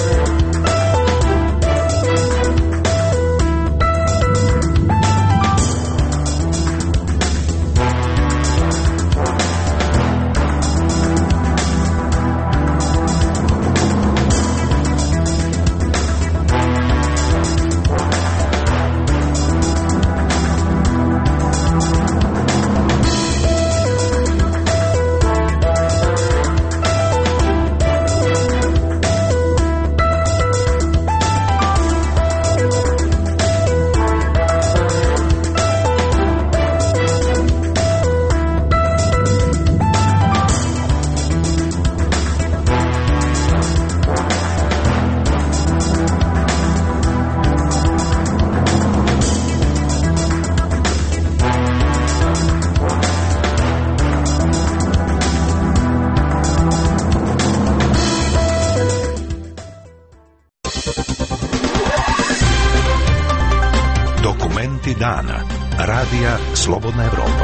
dana. Radija Slobodna Evropa.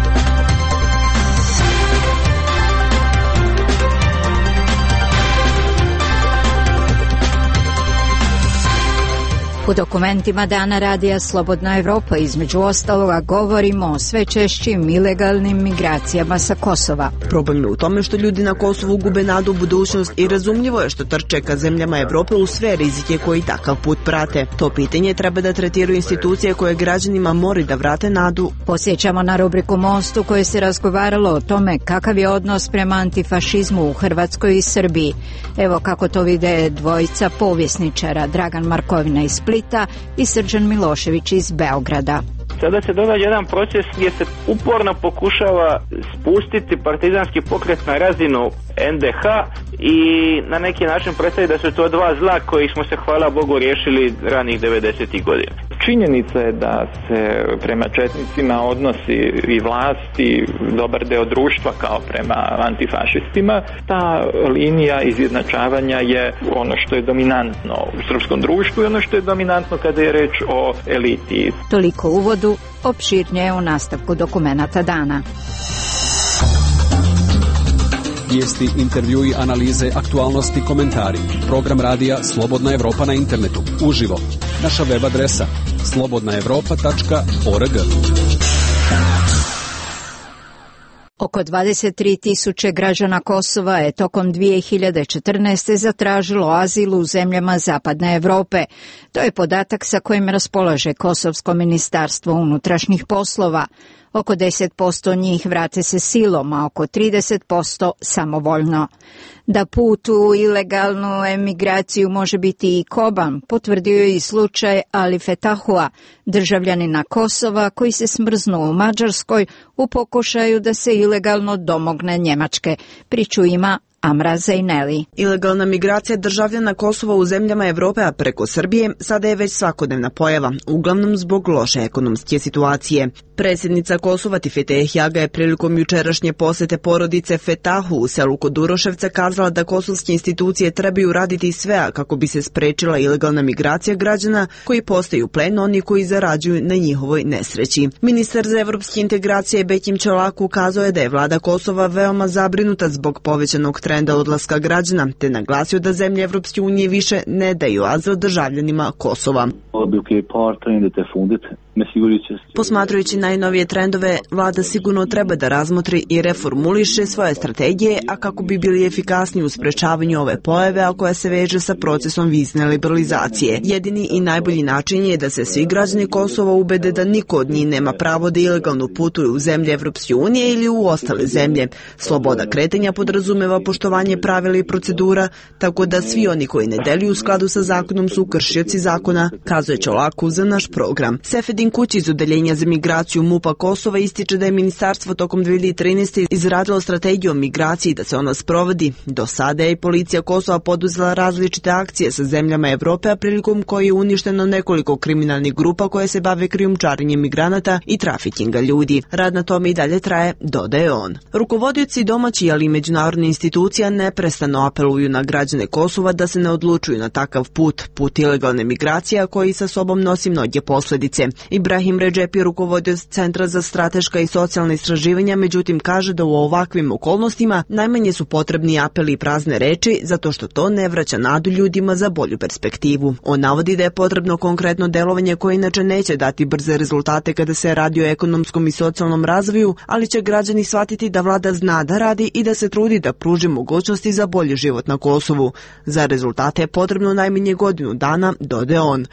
U dokumentima dana Radija Slobodna Evropa između ostaloga govorimo o sve češćim ilegalnim migracijama sa Kosova. Problem je u tome što ljudi na Kosovu gube nadu u budućnost i razumljivo je što trče ka zemljama Evrope u sve rizike koji takav put prate. To pitanje treba da tretiraju institucije koje građanima moraju da vrate nadu. Posjećamo na rubriku Most u kojoj se razgovaralo o tome kakav je odnos prema antifašizmu u Hrvatskoj i Srbiji. Evo kako to vide dvojica povjesničara, Dragan Markovina iz Splita i Srđan Milošević iz Beograda. Sada se događa jedan proces gdje se uporno pokušava spustiti partizanski pokret na razinu NDH i na neki način predstaviti da su to dva zla koji smo se, hvala Bogu, riješili ranih 90. godina. Činjenica je da se prema četnicima odnosi i vlasti, dobar deo društva kao prema antifašistima. Ta linija izjednačavanja je ono što je dominantno u srpskom društvu i ono što je dominantno kada je reč o eliti. Toliko uvodu, opširnije u nastavku dokumenata dana. Vijesti, intervjui, analize, aktualnosti, komentari. Program radija Slobodna Evropa na internetu. Uživo. Naša web adresa slobodnaevropa.org. Oko 23.000 građana Kosova je tokom 2014. zatražilo azil u zemljama Zapadne Evrope. To je podatak sa kojim raspolaže Kosovsko ministarstvo unutrašnjih poslova. Oko 10% njih vrate se silom, a oko 30% samovoljno. Da put u ilegalnu emigraciju može biti i koban, potvrdio je i slučaj Ali Fetahua, državljanina Kosova koji se smrznuo u Mađarskoj u pokušaju da se ilegalno domogne Njemačke. Priču ima Amra Zejneli. Ilegalna migracija državljana Kosova u zemljama Evrope, a preko Srbije, sada je već svakodnevna pojava, uglavnom zbog loše ekonomske situacije. Predsjednica Kosova Tifete Ehjaga je prilikom jučerašnje posete porodice Fetahu u selu kod Uroševca kazala da kosovske institucije trebaju raditi sve kako bi se sprečila ilegalna migracija građana koji postaju plen oni koji zarađuju na njihovoj nesreći. Ministar za evropske integracije Bekim Čolaku ukazao je da je vlada Kosova veoma zabrinuta zbog povećanog trenda odlaska građana, te naglasio da zemlje Evropske unije više ne daju azil državljanima Kosova. Posmatrajući najnovije trendove, vlada sigurno treba da razmotri i reformuliše svoje strategije, a kako bi bili efikasni u sprečavanju ove pojave, a koja se veže sa procesom vizne liberalizacije. Jedini i najbolji način je da se svi građani Kosova ubede da niko od njih nema pravo da ilegalno putuje u zemlje Evropske unije ili u ostale zemlje. Sloboda kretanja podrazumeva poštovanje pravila i procedura, tako da svi oni koji ne deluju u skladu sa zakonom su kršioci zakona, kazuje Čolaku za naš program. Sefedin Kuć iz Odeljenja za migraciju MUP-a Kosova ističe da je ministarstvo tokom 2013. izradilo strategiju o migraciji da se ona sprovodi. Do sada je i policija Kosova poduzela različite akcije sa zemljama Evrope, a prilikom koje je uništeno nekoliko kriminalnih grupa koje se bave krijumčarenjem migranata i trafikinga ljudi. Rad na tome i dalje traje, dodaje on. Rukovodioci domaći, ali i međunarodne institucija neprestano apeluju na građane Kosova da se ne odlučuju na takav put ilegalne migracije, koji sa sobom nosi mnoge posljedice. Ibrahim Redžepi, rukovodio Centra za strateška i socijalna istraživanja, međutim kaže da u ovakvim okolnostima najmanje su potrebni apeli i prazne reči, zato što to ne vraća nadu ljudima za bolju perspektivu. On navodi da je potrebno konkretno delovanje koje inače neće dati brze rezultate kada se radi o ekonomskom i socijalnom razvoju, ali će građani shvatiti da vlada zna da radi i da se trudi da pruži mogućnosti za bolji život na Kosovu. Za rezultate je potrebno najmanje godinu dana, dodaje on.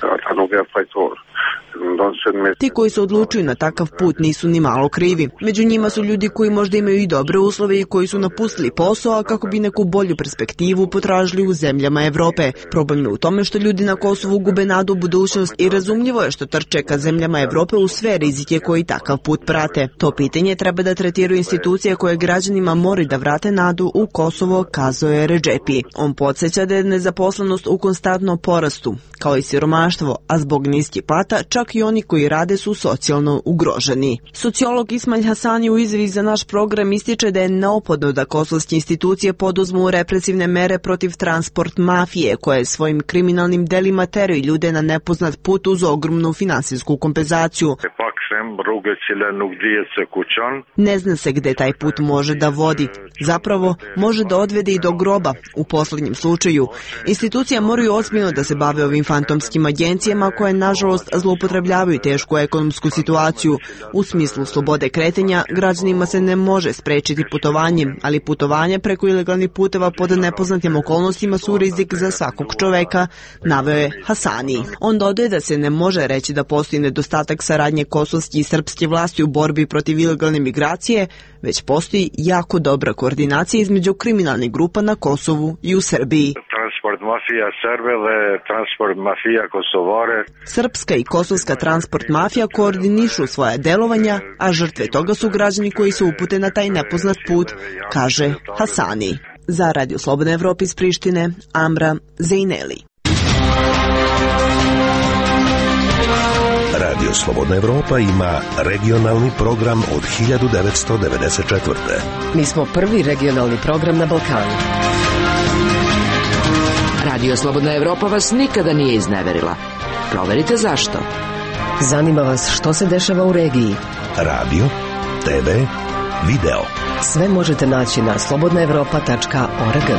Ti koji se odlučuju na takav put nisu ni malo krivi. Među njima su ljudi koji možda imaju i dobre uslove i koji su napustili posao, a kako bi neku bolju perspektivu potražili u zemljama Evrope. Problem je u tome što ljudi na Kosovu gube nadu u budućnost i razumljivo je što trče ka zemljama Evrope u sve rizike koji takav put prate. To pitanje treba da tretiraju institucije koje građanima moraju da vrate nadu u Kosovo, kazao je Redžepi. On podsjeća da je nezaposlenost u konstantnom porastu, kao i siromaštvo, a zbog niskih plata čak i oni koji rade su socijalno ugroženi. Sociolog Ismail Hasani u izjavi za naš program ističe da je neophodno da kosovske institucije poduzmu represivne mere protiv transport mafije, koje svojim kriminalnim delima teraju ljude na nepoznat put uz ogromnu finansijsku kompenzaciju. Ne zna se gde taj put može da vodi. Zapravo, može da odvede i do groba, u posljednjem slučaju. Institucije moraju ozbiljno da se bave ovim fantomskim agencijama koje, nažalost, zloupotrebljavaju tešku ekonomsku situaciju. U smislu slobode kretenja, građanima se ne može sprečiti putovanje, ali putovanje preko ilegalnih puteva pod nepoznatim okolnostima su rizik za svakog čoveka, naveo je Hasani. On dodaje da se ne može reći da postoji nedostatak saradnje kosovske i srpske vlasti u borbi protiv ilegalne migracije, već postoji jako dobra koordinacija između kriminalnih grupa na Kosovu i u Srbiji. Srpska i kosovska transport mafija koordinišu svoja delovanja, a žrtve toga su građani koji se upute na taj nepoznat put, kaže Hasani. Za Radio Slobodna Evropa iz Prištine, Amra Zejneli. Radio Slobodna Evropa ima regionalni program od 1994. Mi smo prvi regionalni program na Balkanu. Radio Slobodna Evropa vas nikada nije izneverila. Proverite zašto. Zanima vas što se dešava u regiji. Radio, TV, video. Sve možete naći na slobodnaevropa.org.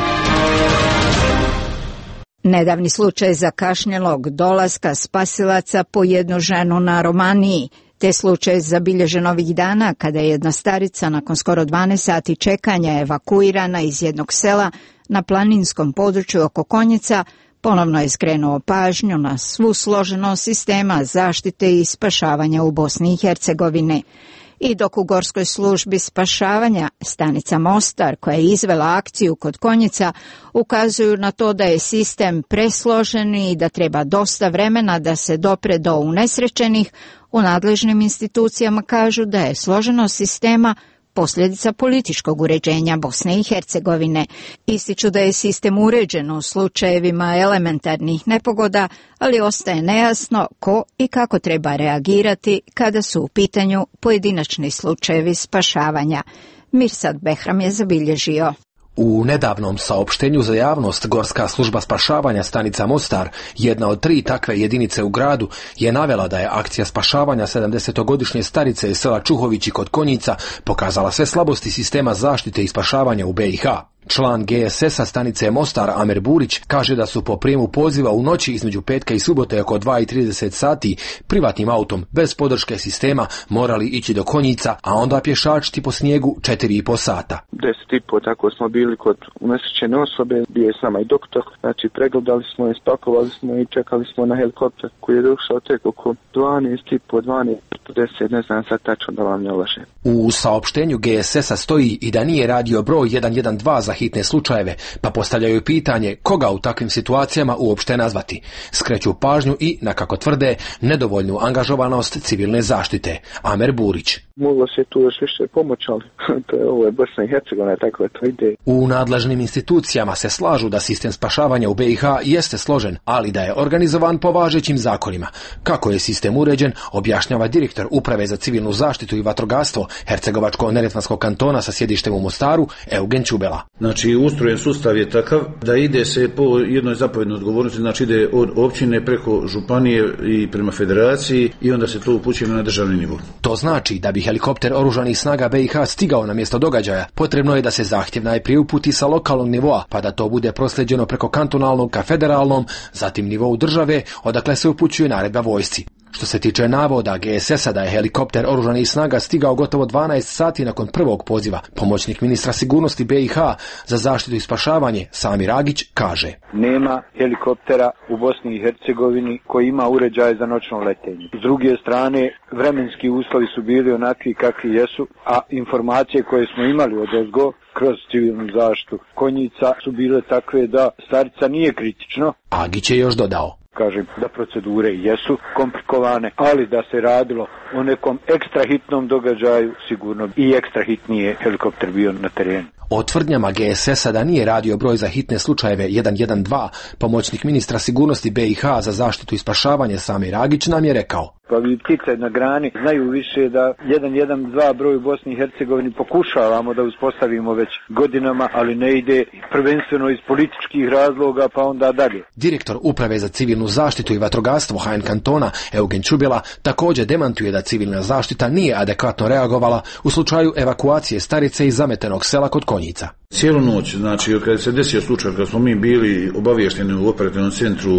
Nedavni slučaj zakašnjelog dolaska spasilaca po jednu ženu na Romaniji. Te slučaj zabilježen ovih dana kada je jedna starica nakon skoro 12 sati čekanja evakuirana iz jednog sela na planinskom području oko Konjica, ponovno je skrenuo pažnju na svu složenost sistema zaštite i spašavanja u Bosni i Hercegovini. I dok u Gorskoj službi spašavanja stanica Mostar, koja je izvela akciju kod Konjica, ukazuju na to da je sistem presložen i da treba dosta vremena da se dopre do unesrećenih, u nadležnim institucijama kažu da je složenost sistema posljedica političkog uređenja Bosne i Hercegovine. Ističu da je sistem uređen u slučajevima elementarnih nepogoda, ali ostaje nejasno ko i kako treba reagirati kada su u pitanju pojedinačni slučajevi spašavanja. Mirsad Behram je zabilježio. U nedavnom saopštenju za javnost Gorska služba spašavanja stanica Mostar, jedna od 3 takve jedinice u gradu, je navela da je akcija spašavanja 70-godišnje starice iz sela Čuhovići kod Konjica pokazala sve slabosti sistema zaštite i spašavanja u BiH. Član GSS-a stanice Mostar Amer Burić kaže da su po prijemu poziva u noći između petka i subote oko 2:30 sati privatnim autom bez podrške sistema morali ići do Konjica, a onda pješačiti po snijegu 4,5 sata. 10,5 tako smo bili kod unesrećene osobe, bio je s nama i doktor, znači pregledali smo i spakovali smo i čekali smo na helikopter koji je došao tek oko 12:10, ne znam sad tačno da vam ne lažem. U saopštenju GSS-a stoji i da nije radio broj 112 za hitne slučajeve, pa postavljaju pitanje koga u takvim situacijama uopšte nazvati. Skreću pažnju i, na kako tvrde, nedovoljnu angažovanost civilne zaštite. Amer Burić. Moglo se tu još više pomoći, ali ovo je Bosna i Hercegovina, tako je to ide. U nadležnim institucijama se slažu da sistem spašavanja u BiH jeste složen, ali da je organizovan po važećim zakonima. Kako je sistem uređen, objašnjava direktor Uprave za civilnu zaštitu i vatrogastvo Hercegovačko-neretvanskog kantona sa sjedištem u Mostaru, Eugen Čubela. Znači, ustrojen sustav je takav da ide se po jednoj zapovjednoj odgovornosti, znači ide od općine preko županije i prema federaciji i onda se to upućuje na državni nivo. To znači da bi helikopter oružanih snaga BiH stigao na mjesto događaja, potrebno je da se zahtjev najprije uputi sa lokalnog nivoa, pa da to bude proslijeđeno preko kantonalnog ka federalnom, zatim nivou države, odakle se upućuje naredba vojsci. Što se tiče navoda GSS-a da je helikopter oružanih snaga stigao gotovo 12 sati nakon prvog poziva, pomoćnik ministra sigurnosti BiH za zaštitu i spašavanje Samir Agić kaže: Nema helikoptera u Bosni i Hercegovini koji ima uređaj za noćno letenje. S druge strane, vremenski uslovi su bili onakvi kakvi jesu, a informacije koje smo imali od ozgo kroz civilnu zaštitu konjica su bile takve da starica nije kritično. Agić je još dodao: Kažem da procedure jesu komplikovane, ali da se radilo o nekom ekstra hitnom događaju, sigurno i ekstra hitnije helikopter bio na terenu. O tvrdnjama GSS-a da nije radio broj za hitne slučajeve 112, pomoćnik ministra sigurnosti BiH za zaštitu i spašavanje Samir Agić nam je rekao: Pa vi ptice na grani znaju više da 112 broj u Bosni i Hercegovini pokušavamo da uspostavimo već godinama, ali ne ide, prvenstveno iz političkih razloga pa onda dalje. Direktor Uprave za civilnu zaštitu i vatrogastvo HN kantona Eugen Čubila također demantuje da civilna zaštita nije adekvatno reagovala u slučaju evakuacije starice iz zametenog sela kod Konjica. Cijelu noć, znači kada se desio slučaj, kada smo mi bili obaviješteni u operativnom centru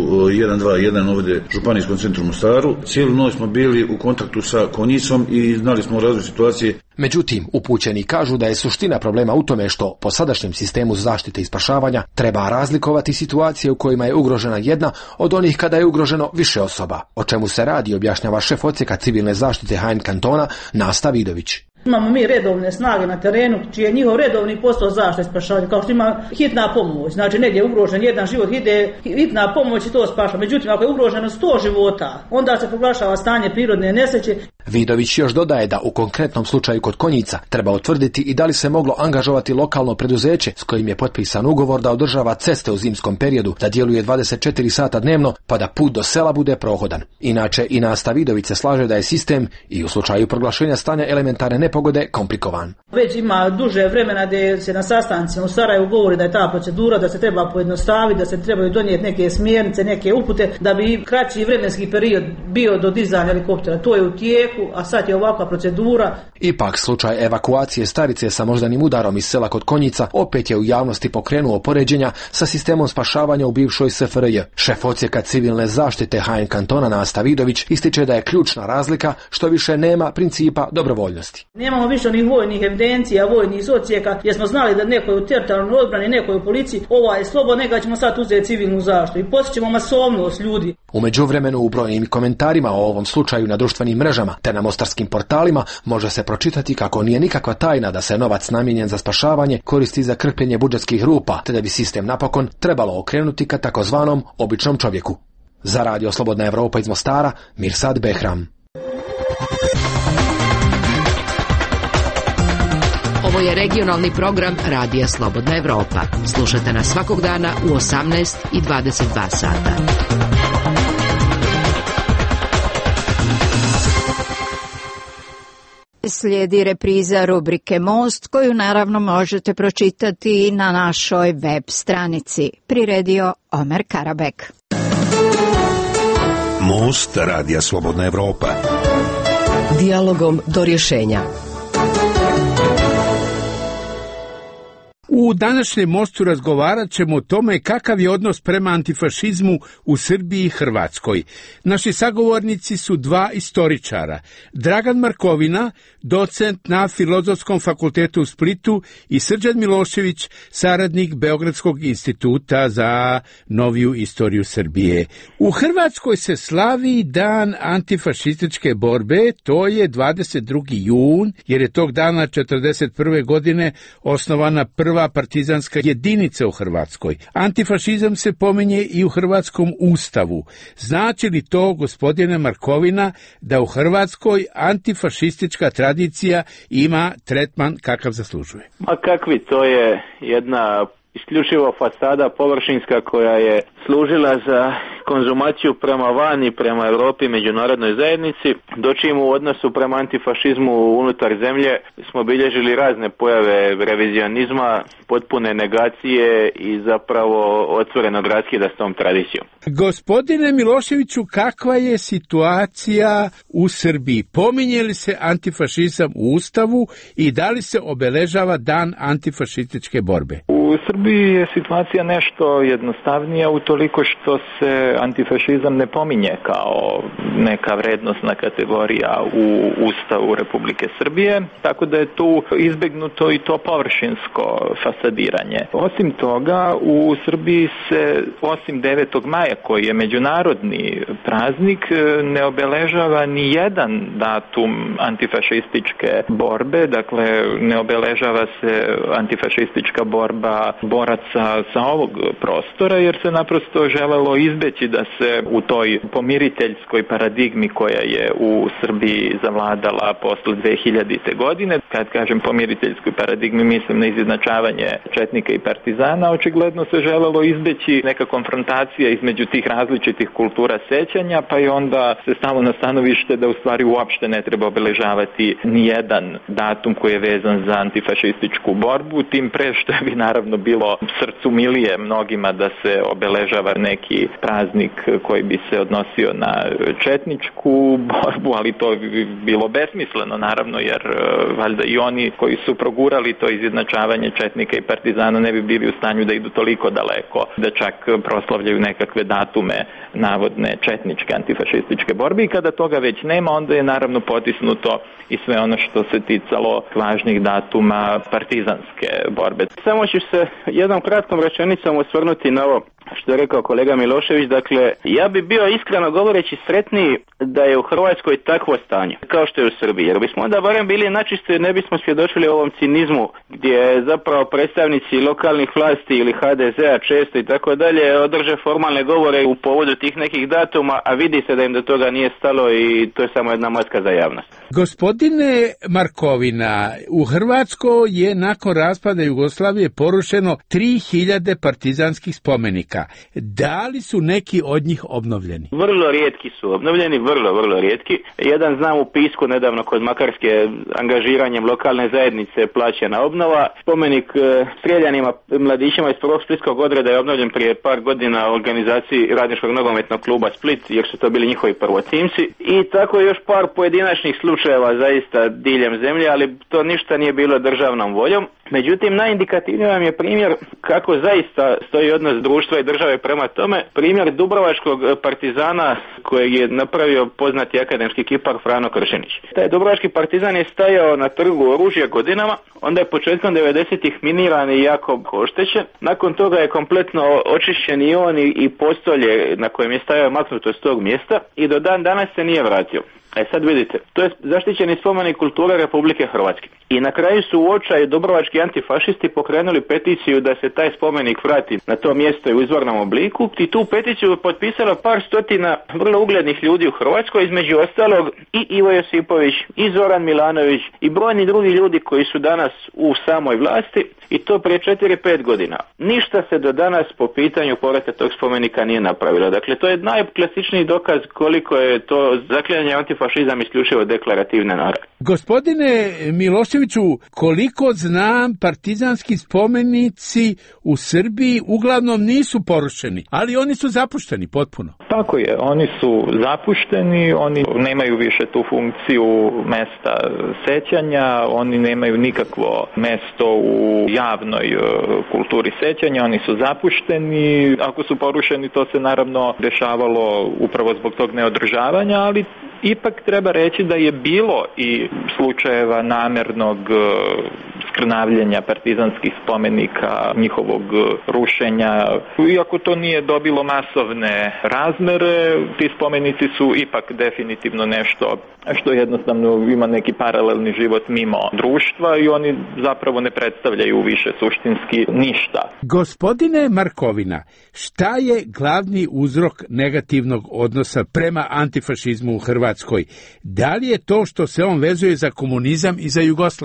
121 ovdje županijskom centru Mostaru, cijelu noć smo bili u kontaktu sa Konjicom i znali smo različite situacije. Međutim, upućeni kažu da je suština problema u tome što po sadašnjem sistemu zaštite i spašavanja treba razlikovati situacije u kojima je ugrožena jedna od onih kada je ugroženo više osoba. O čemu se radi, objašnjava šef odsjeka civilne zaštite HN kantona Nasta Vidović. Imamo mi redovne snage na terenu, čiji je njihov redovni posao zaštite i spašavanja, kao što ima hitna pomoć. Znači, negdje je ugrožen jedan život, ide hitna pomoć i to spaša. Međutim, ako je ugroženo 100 života, onda se proglašava stanje prirodne nesreće. Vidović još dodaje da u konkretnom slučaju kod Konjica treba utvrditi i da li se moglo angažovati lokalno preduzeće s kojim je potpisan ugovor da održava ceste u zimskom periodu, da djeluje 24 sata dnevno, pa da put do sela bude prohodan. Inače, i Nasta Vidović se slaže da je sistem i u slučaju proglašenja stanja elementarne nepogode komplikovan. Već ima duže vremena da se na sastancima u Sarajevu govori da je ta procedura, da se treba pojednostaviti, da se trebaju donijeti neke smjernice, neke upute, da bi kraći vremenski period bio do dizanja helikoptera. To je u tijeku, a sad je ovakva procedura. Ipak, slučaj evakuacije starice sa moždanim udarom iz sela kod Konjica opet je u javnosti pokrenuo poređenja sa sistemom spašavanja u bivšoj SFRJ. Šef odsjeka civilne zaštite HN kantona Nasta Vidović ističe da je ključna razlika što više nema principa dobrovoljnosti. Nemamo više onih vojnih evidencija, vojnih odsjeka, jer smo znali da neko je u teritorijalnoj odbrani, neko je u policiji, ova je slobodna, nego ćemo sad uzeti civilnu zaštitu i postićemo masovnost ljudi. U međuvremenu u brojnim komentarima o ovom slučaju na društvenim mrežama te na mostarskim portalima može se pročitati kako nije nikakva tajna da se novac namijenjen za spašavanje koristi za krpljenje budžetskih rupa, te da bi sistem napokon trebalo okrenuti ka takozvanom običnom čovjeku. Za Radio Slobodna Evropa iz Mostara, Mirsad Behram. Ovo je regionalni program Radija Slobodna Evropa. Slušajte nas svakog dana u 18 i 22 sata. Slijedi repriza rubrike Most, koju naravno možete pročitati na našoj web stranici. Priredio Omer Karabek. Most Radija Slobodna Evropa. Dijalogom do rješenja. U današnjem Mostu razgovarat ćemo o tome kakav je odnos prema antifašizmu u Srbiji i Hrvatskoj. Naši sagovornici su dva istoričara. Dragan Markovina, docent na Filozofskom fakultetu u Splitu, i Srđan Milošević, saradnik Beogradskog instituta za noviju istoriju Srbije. U Hrvatskoj se slavi dan antifašističke borbe, to je 22. jun, jer je tog dana 1941. godine osnovana prva partizanska jedinica u Hrvatskoj. Antifašizam se pominje i u hrvatskom ustavu. Znači li to, gospodine Markovina, da u Hrvatskoj antifašistička tradicija ima tretman kakav zaslužuje? Ma kakvi, to je jedna isključivo fasada površinska koja je služila za konzumaciju prema vani, prema Europi, međunarodnoj zajednici, dočim u odnosu prema antifašizmu unutar zemlje smo bilježili razne pojave revizionizma, potpune negacije i zapravo otvorenog raskida s tom tradicijom. Gospodine Miloševiću, kakva je situacija u Srbiji? Pominje li se antifašizam u Ustavu i da li se obeležava dan antifašističke borbe? U Srbiji je situacija nešto jednostavnija utoliko što se antifašizam ne pominje kao neka vrednosna kategorija u Ustavu Republike Srbije, tako da je tu izbegnuto i to površinsko fasadiranje. Osim toga, u Srbiji se, osim 9. maja, koji je međunarodni praznik, ne obeležava ni jedan datum antifašističke borbe, dakle ne obeležava se antifašistička borba boraca sa ovog prostora, jer se naprosto želelo izbeći da se u toj pomiriteljskoj paradigmi koja je u Srbiji zavladala posle 2000. godine, kad kažem pomiriteljskoj paradigmi mislim na izjednačavanje četnika i partizana, očigledno se želelo izbeći neka konfrontacija između tih različitih kultura sećanja, pa i onda se stalo na stanovište da u stvari uopšte ne treba obeležavati ni jedan datum koji je vezan za antifašističku borbu, tim pre što bi naravno bilo srcu milije mnogima da se obeležava neki praznik koji bi se odnosio na četničku borbu, ali to bi bilo besmisleno naravno, jer valjda i oni koji su progurali to izjednačavanje četnika i partizana ne bi bili u stanju da idu toliko daleko, da čak proslavljaju nekakve datume navodne četničke antifašističke borbe, i kada toga već nema, onda je naravno potisnuto i sve ono što se ticalo važnih datuma partizanske borbe. Samo ću se jednom kratkom rečenicom osvrnuti na ovo što je rekao kolega Milošević. Dakle, ja bi bio iskreno govoreći sretniji da je u Hrvatskoj takvo stanje kao što je u Srbiji, jer bismo onda barem bili načisto i ne bismo svjedočili ovom cinizmu gdje zapravo predstavnici lokalnih vlasti ili HDZ-a često i tako dalje održe formalne govore u povodu tih nekih datuma, a vidi se da im do toga nije stalo i to je samo jedna maska za javnost. Gospodine Markovina, u Hrvatskoj je nakon raspada Jugoslavije porušeno 3000 partizanskih spomenika. Da li su neki od njih obnovljeni? Vrlo rijetki su obnovljeni, vrlo rijetki. Jedan znam u Pisku nedavno kod Makarske angažiranjem lokalne zajednice plaćena obnova. Spomenik streljanima mladićima iz prvog splitskog odreda je obnovljen prije par godina u organizaciji Radničkog nogometnog kluba Split, jer su to bili njihovi prvocimci. I tako još par pojedinačnih slučajeva zaista diljem zemlje, ali to ništa nije bilo državnom voljom. Međutim, najindikativniji vam je primjer kako zaista stoji odnos društva i države prema tome. Primjer dubrovačkog partizana kojeg je napravio poznati akademski kipar Frano Kršenić. Taj dubrovački partizan je stajao na trgu oružja godinama, onda je početkom 90-ih miniran i jako oštećen. Nakon toga je kompletno očišćen i on i postolje na kojem je stajao maknuto s tog mjesta i do dan danas se nije vratio. Sad vidite, to je zaštićeni spomenik kulture Republike Hrvatske. I na kraju su u očaju dubrovački antifašisti pokrenuli peticiju da se taj spomenik vrati na to mjesto i u izvornom obliku. I tu peticiju je potpisalo par stotina vrlo uglednih ljudi u Hrvatskoj, između ostalog i Ivo Josipović, i Zoran Milanović, i brojni drugi ljudi koji su danas u samoj vlasti, i to prije 4-5 godina. Ništa se do danas po pitanju povrata tog spomenika nije napravilo. Dakle, to je najklasičniji dokaz koliko je to zaklinjanje antifašizam isključivo deklarativne naravi. Gospodine Miloševiću, koliko znam, partizanski spomenici u Srbiji uglavnom nisu porušeni, ali oni su zapušteni potpuno. Tako je, oni su zapušteni, oni nemaju više tu funkciju mesta sećanja, oni nemaju nikakvo mesto u javnoj kulturi sećanja, oni su zapušteni. Ako su porušeni, to se naravno dešavalo upravo zbog tog neodržavanja, ali ipak treba reći da je bilo i slučajeva namernog skrnavljenja partizanskih spomenika, njihovog rušenja. Iako to nije dobilo masovne razmere, ti spomenici su ipak definitivno nešto što jednostavno ima neki paralelni život mimo društva i oni zapravo ne predstavljaju više suštinski ništa. Gospodine Markovina, šta je glavni uzrok negativnog odnosa prema antifašizmu u Hrvatskoj? Da li je to što se on vezuje za komunizam i za Jugoslaviju?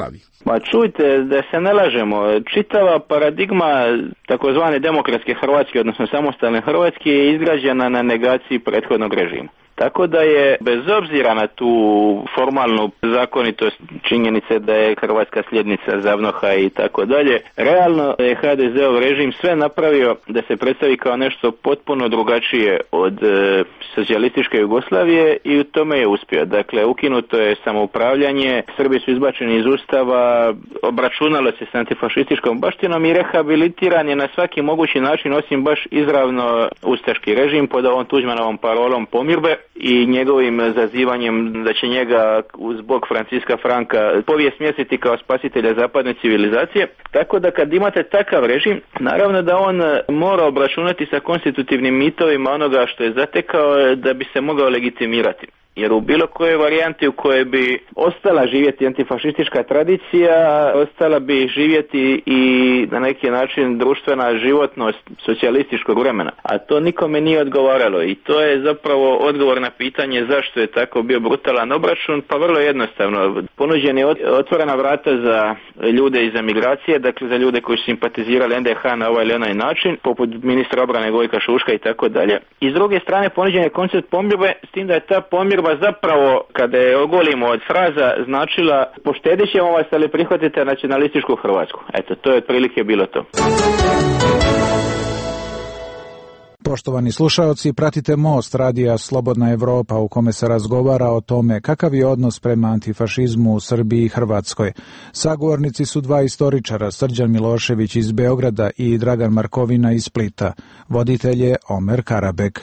Ma čujte, da se ne lažemo, čitava paradigma takozvane demokratske Hrvatske, odnosno samostalne Hrvatske, je izgrađena na negaciji prethodnog režima. Tako da je, bez obzira na tu formalnu zakonitost činjenice da je Hrvatska sljednica ZAVNOH-a i tako dalje, realno je HDZ-ov režim sve napravio da se predstavi kao nešto potpuno drugačije od socijalističke Jugoslavije i u tome je uspio. Dakle, ukinuto je samoupravljanje, Srbi su izbačeni iz Ustava, obračunalo se s antifašističkom baštinom i rehabilitiran je na svaki mogući način, osim baš izravno ustaški režim pod ovom Tuđmanovom parolom pomirbe i njegovim zazivanjem da će njega uz bok Franciska Franka povijest mjestiti kao spasitelja zapadne civilizacije. Tako da kad imate takav režim, naravno da on mora obračunati sa konstitutivnim mitovima onoga što je zatekao da bi se mogao legitimirati. Jer u bilo kojoj varijanti u kojoj bi ostala živjeti antifašistička tradicija, ostala bi živjeti i na neki način društvena životnost socijalističkog vremena. A to nikome nije odgovaralo i to je zapravo odgovor na pitanje zašto je tako bio brutalan obračun. Pa vrlo jednostavno, ponuđen je otvorena vrata za ljude iz emigracije, dakle za ljude koji su simpatizirali NDH na ovaj ili onaj način, poput ministra obrane Gojka Šuška i tako dalje. I s druge strane ponuđen je koncept pomirbe, s tim da je ta pomirba zapravo, kada je ogolimo od fraza, značila poštedit ćemo vas, ali prihvatite nacionalističku Hrvatsku. Eto, to je otprilike bilo to. Poštovani slušaoci, pratite Most radija Slobodna Evropa u kome se razgovara o tome kakav je odnos prema antifašizmu u Srbiji i Hrvatskoj. Sagovornici su dva istoričara, Srđan Milošević iz Beograda i Dragan Markovina iz Splita. Voditelj je Omer Karabek.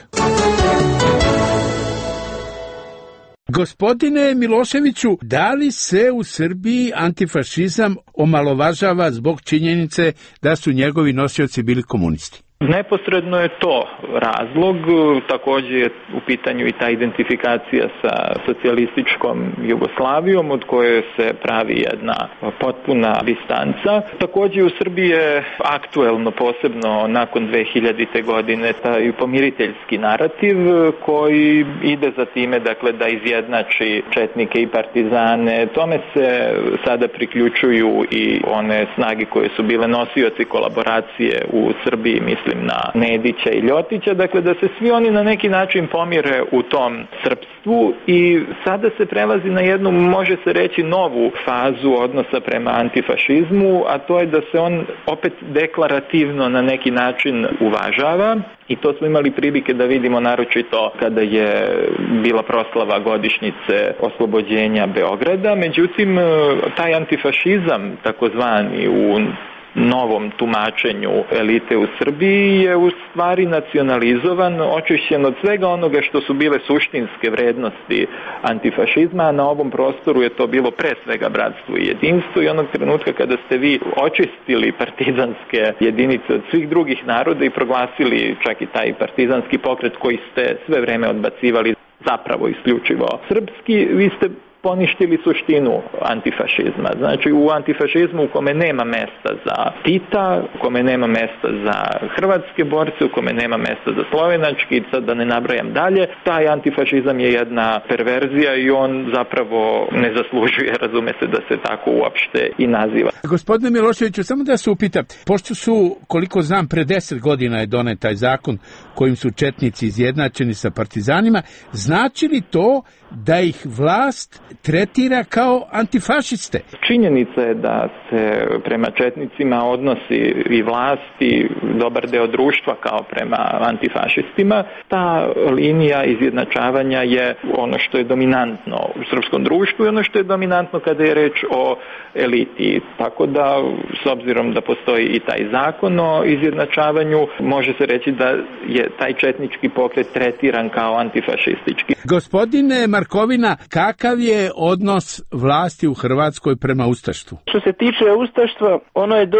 Gospodine Miloševiću, da li se u Srbiji antifašizam omalovažava zbog činjenice da su njegovi nosioci bili komunisti? Neposredno je to razlog, također je u pitanju i ta identifikacija sa socijalističkom Jugoslavijom od koje se pravi jedna potpuna distanca. Također u Srbiji je aktuelno, posebno nakon 2000. godine, taj pomiriteljski narativ koji ide za time, dakle, da izjednači četnike i partizane. Tome se sada priključuju i one snage koje su bile nosioci kolaboracije u Srbiji, mislim na Nedića i Ljotića, dakle da se svi oni na neki način pomire u tom srpstvu i sada se prelazi na jednu, može se reći, novu fazu odnosa prema antifašizmu, a to je da se on opet deklarativno na neki način uvažava. I to smo imali prilike da vidimo naročito kada je bila proslava godišnjice oslobođenja Beograda. Međutim, taj antifašizam, takozvani u novom tumačenju elite u Srbiji, je u stvari nacionalizovan, očišćen od svega onoga što su bile suštinske vrednosti antifašizma, a na ovom prostoru je to bilo pre svega bratstvo i jedinstvo i onog trenutka kada ste vi očistili partizanske jedinice od svih drugih naroda i proglasili čak i taj partizanski pokret koji ste sve vreme odbacivali zapravo isključivo srpski, vi ste poništili suštinu antifašizma. Znači u antifašizmu u kome nema mesta za Tita, u kome nema mesta za hrvatske borce, u kome nema mesta za slovenački, sad da ne nabrajam dalje, taj antifašizam je jedna perverzija i on zapravo ne zaslužuje, razume se, da se tako uopšte i naziva. Gospodine Miloševiću, samo da se upitam, pošto su, koliko znam, pre 10 godina je donet taj zakon kojim su četnici izjednačeni sa partizanima, znači li to da ih vlast tretira kao antifašiste? Činjenica je da se prema četnicima odnosi i vlast i dobar deo društva kao prema antifašistima. Ta linija izjednačavanja je ono što je dominantno u srpskom društvu i ono što je dominantno kada je reč o eliti. Tako da, s obzirom da postoji i taj zakon o izjednačavanju, može se reći da je taj četnički pokret tretiran kao antifašistički. Gospodine Markovina, kakav je odnos vlasti u Hrvatskoj prema ustaštvu? Što se tiče ustaštva, ono je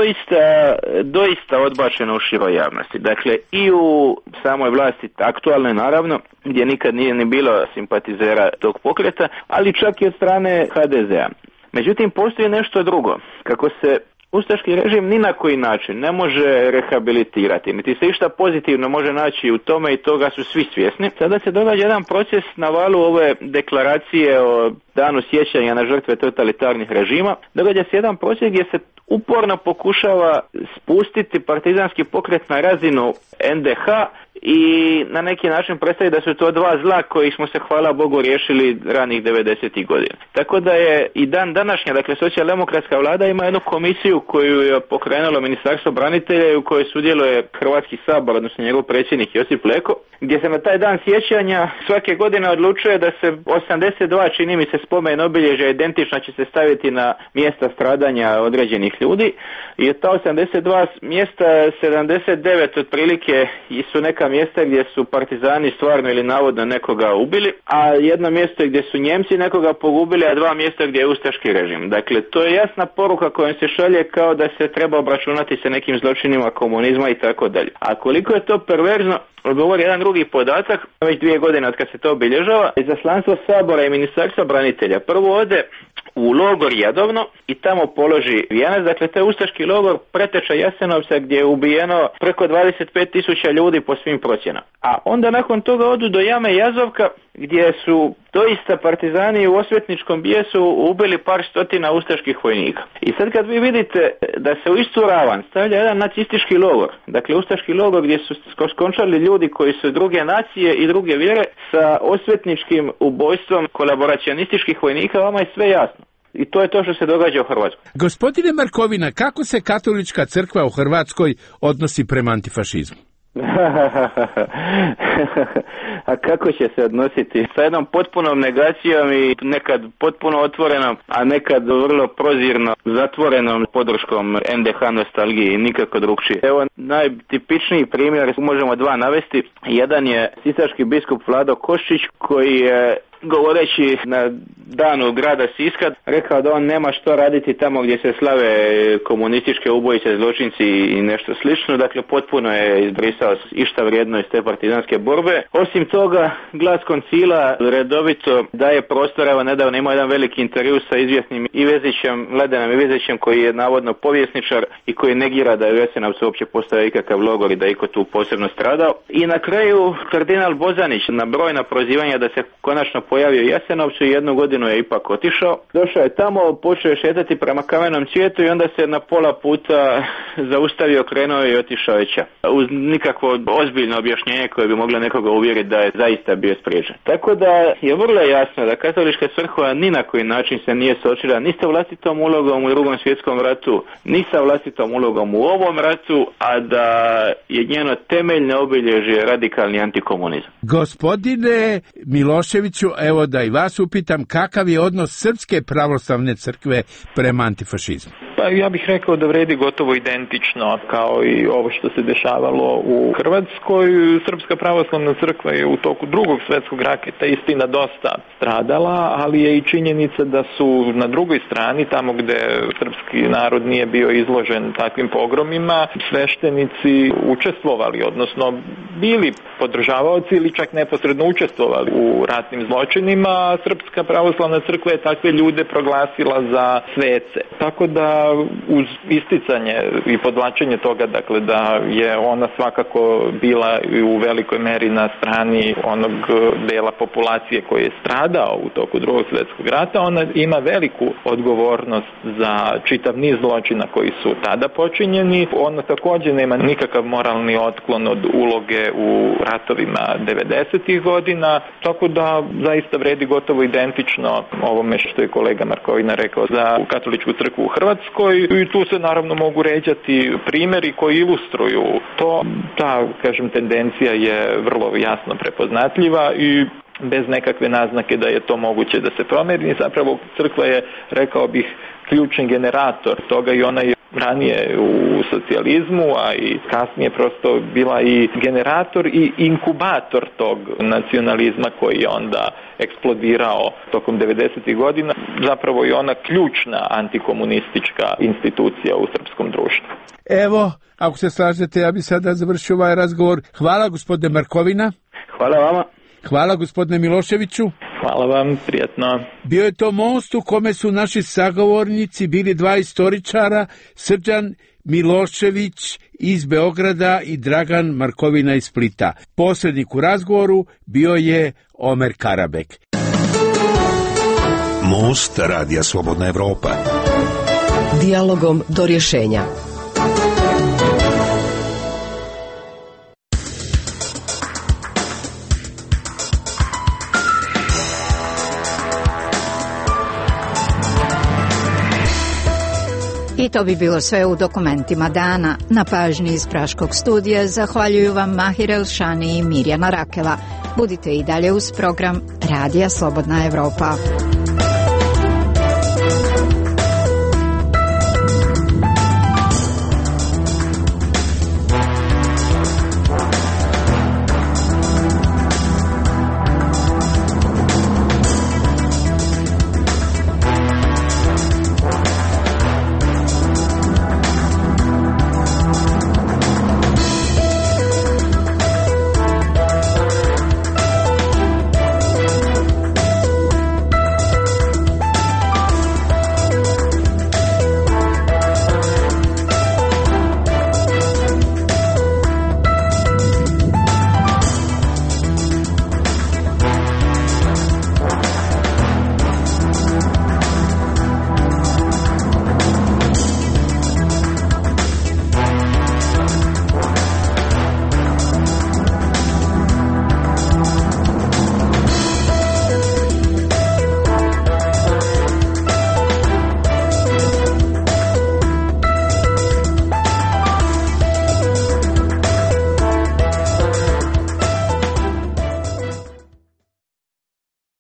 doista odbačeno u široj javnosti. Dakle, i u samoj vlasti aktualnoj, naravno, gdje nikad nije ni bilo simpatizera tog pokreta, ali čak i od strane HDZ-a. Međutim, postoji nešto drugo. Kako se ustaški režim ni na koji način ne može rehabilitirati, niti se išta pozitivno može naći u tome i toga su svi svjesni. Sada se događa jedan proces na valu ove deklaracije o danu sjećanja na žrtve totalitarnih režima. Događa se jedan proces gdje se uporno pokušava spustiti partizanski pokret na razinu NDH i na neki način predstaviti da su to dva zla koji smo se, hvala Bogu, riješili ranih 90. godina. Tako da je i dan današnja, dakle socijaldemokratska vlada ima jednu komisiju koju je pokrenulo Ministarstvo branitelja i u kojoj sudjeluje Hrvatski sabor, odnosno njegov predsjednik Josip Leko, gdje se na taj dan sjećanja svake godine odlučuje da se 82, čini mi se, spomen obilježja identično će se staviti na mjesta stradanja određenih ljudi i ta 82 mjesta, 79 otprilike su neka mjesta gdje su partizani stvarno ili navodno nekoga ubili, a jedno mjesto gdje su Njemci nekoga pogubili, a dva mjesta gdje je ustaški režim. Dakle, to je jasna poruka kojom se šalje kao da se treba obračunati sa nekim zločinima komunizma i tako dalje. A koliko je to perverzno, odgovori jedan drugi podatak, već 2 godine od kad se to obilježava, izaslanstvo Sabora i Ministarstva branitelja prvo ode u logor Jadovno i tamo položi vijenac. Dakle, to je ustaški logor, preteča Jasenovca, gdje je ubijeno preko 25.000 ljudi po svim procjenama. A onda nakon toga odu do jame Jazovka, gdje su doista partizani u osvetničkom bijesu ubili par stotina ustaških vojnika. I sad kad vi vidite da se u istu ravan stavlja jedan nacistički logor, dakle ustaški logor gdje su skončali ljudi koji su druge nacije i druge vjere sa osvetničkim ubojstvom kolaboracionističkih vojnika, vama je sve jasno. I to je to što se događa u Hrvatskoj. Gospodine Markovina, kako se katolička crkva u Hrvatskoj odnosi prema antifašizmu? A kako će se odnositi? Sa jednom potpunom negacijom i nekad potpuno otvorenom, a nekad vrlo prozirno zatvorenom podrškom NDH nostalgiji i nikako drugčije. Evo najtipičniji primjer, možemo dva navesti. Jedan je sisački biskup Vlado Koščić koji je, govoreći na danu grada Siska, rekao da on nema što raditi tamo gdje se slave komunističke ubojice, zločinci i nešto slično. Dakle, potpuno je izbrisao išta vrijedno iz te partizanske borbe. Osim toga, Glas koncila redovito daje prostor. Evo, nedavno imao jedan veliki intervju sa izvjesnim Ivezićem, Mladenom Ivezićem, koji je navodno povjesničar i koji negira da je u Jasenovcu uopće postao ikakav logor i da je iko tu posebno stradao. I na kraju, kardinal Bozanić na brojna prozivanja da se konačno pojavio u Jasenovcu i 1 godinu je ipak otišao. Došao je tamo, počeo je šetati prema Kamenom cvijetu i onda se na pola puta zaustavio, krenuo i otišao je ča. Uz nikakvo ozbiljno objašnjenje koje bi moglo nekoga uvjeriti da je zaista bio spriječen. Tako da je vrlo jasno da katolička crkva ni na koji način se nije suočila ni sa vlastitom ulogom u Drugom svjetskom ratu, ni sa vlastitom ulogom u ovom ratu, a da je njeno temeljno obilježje radikalni antikomunizam. Gospodine Miloševiću, evo da i vas upitam, kakav je odnos Srpske pravoslavne crkve prema antifašizmu? Pa ja bih rekao da vredi gotovo identično kao i ovo što se dešavalo u Hrvatskoj. Srpska pravoslavna crkva je u toku Drugog svjetskog rata istina dosta stradala, ali je i činjenica da su na drugoj strani, tamo gdje srpski narod nije bio izložen takvim pogromima, sveštenici učestvovali, odnosno bili podržavaoci ili čak neposredno učestvovali u ratnim zločinima. Srpska pravoslavna crkva je takve ljude proglasila za svece. Tako da uz isticanje i podvlačenje toga, dakle, da je ona svakako bila u velikoj meri na strani onog dela populacije koji je stradao u toku Drugog svjetskog rata, ona ima veliku odgovornost za čitav niz zločina koji su tada počinjeni. Ona također nema nikakav moralni otklon od uloge u ratovima 90. godina, tako da zaista vredi gotovo identično ovome što je kolega Markovina rekao za katoličku crkvu u Hrvatskoj. I tu se naravno mogu ređati primjeri koji ilustruju to. Ta, kažem, tendencija je vrlo jasno prepoznatljiva i bez nekakve naznake da je to moguće da se promijeni. Zapravo crkva je, rekao bih, ključni generator toga i ona je ranije u socijalizmu, a i kasnije prosto bila i generator i inkubator tog nacionalizma koji je onda eksplodirao tokom 90. godina. Zapravo je ona ključna antikomunistička institucija u srpskom društvu. Evo, ako se slažete, ja bi sada završio ovaj razgovor. Hvala gospodine Markovina. Hvala vama. Hvala gospodine Miloševiću. Hvala vam, prijatno. Bio je to most u kome su naši sagovornici bili dva istoričara, Srđan Milošević iz Beograda i Dragan Markovina iz Splita. Posrednik u razgovoru bio je Omer Karabek. Most Radija Slobodna Evropa. Dijalogom do rješenja. I to bi bilo sve u dokumentima dana. Na pažnji iz Praškog studija zahvaljuju vam Mahir Elšani i Mirjana Rakela. Budite i dalje uz program Radija Slobodna Evropa.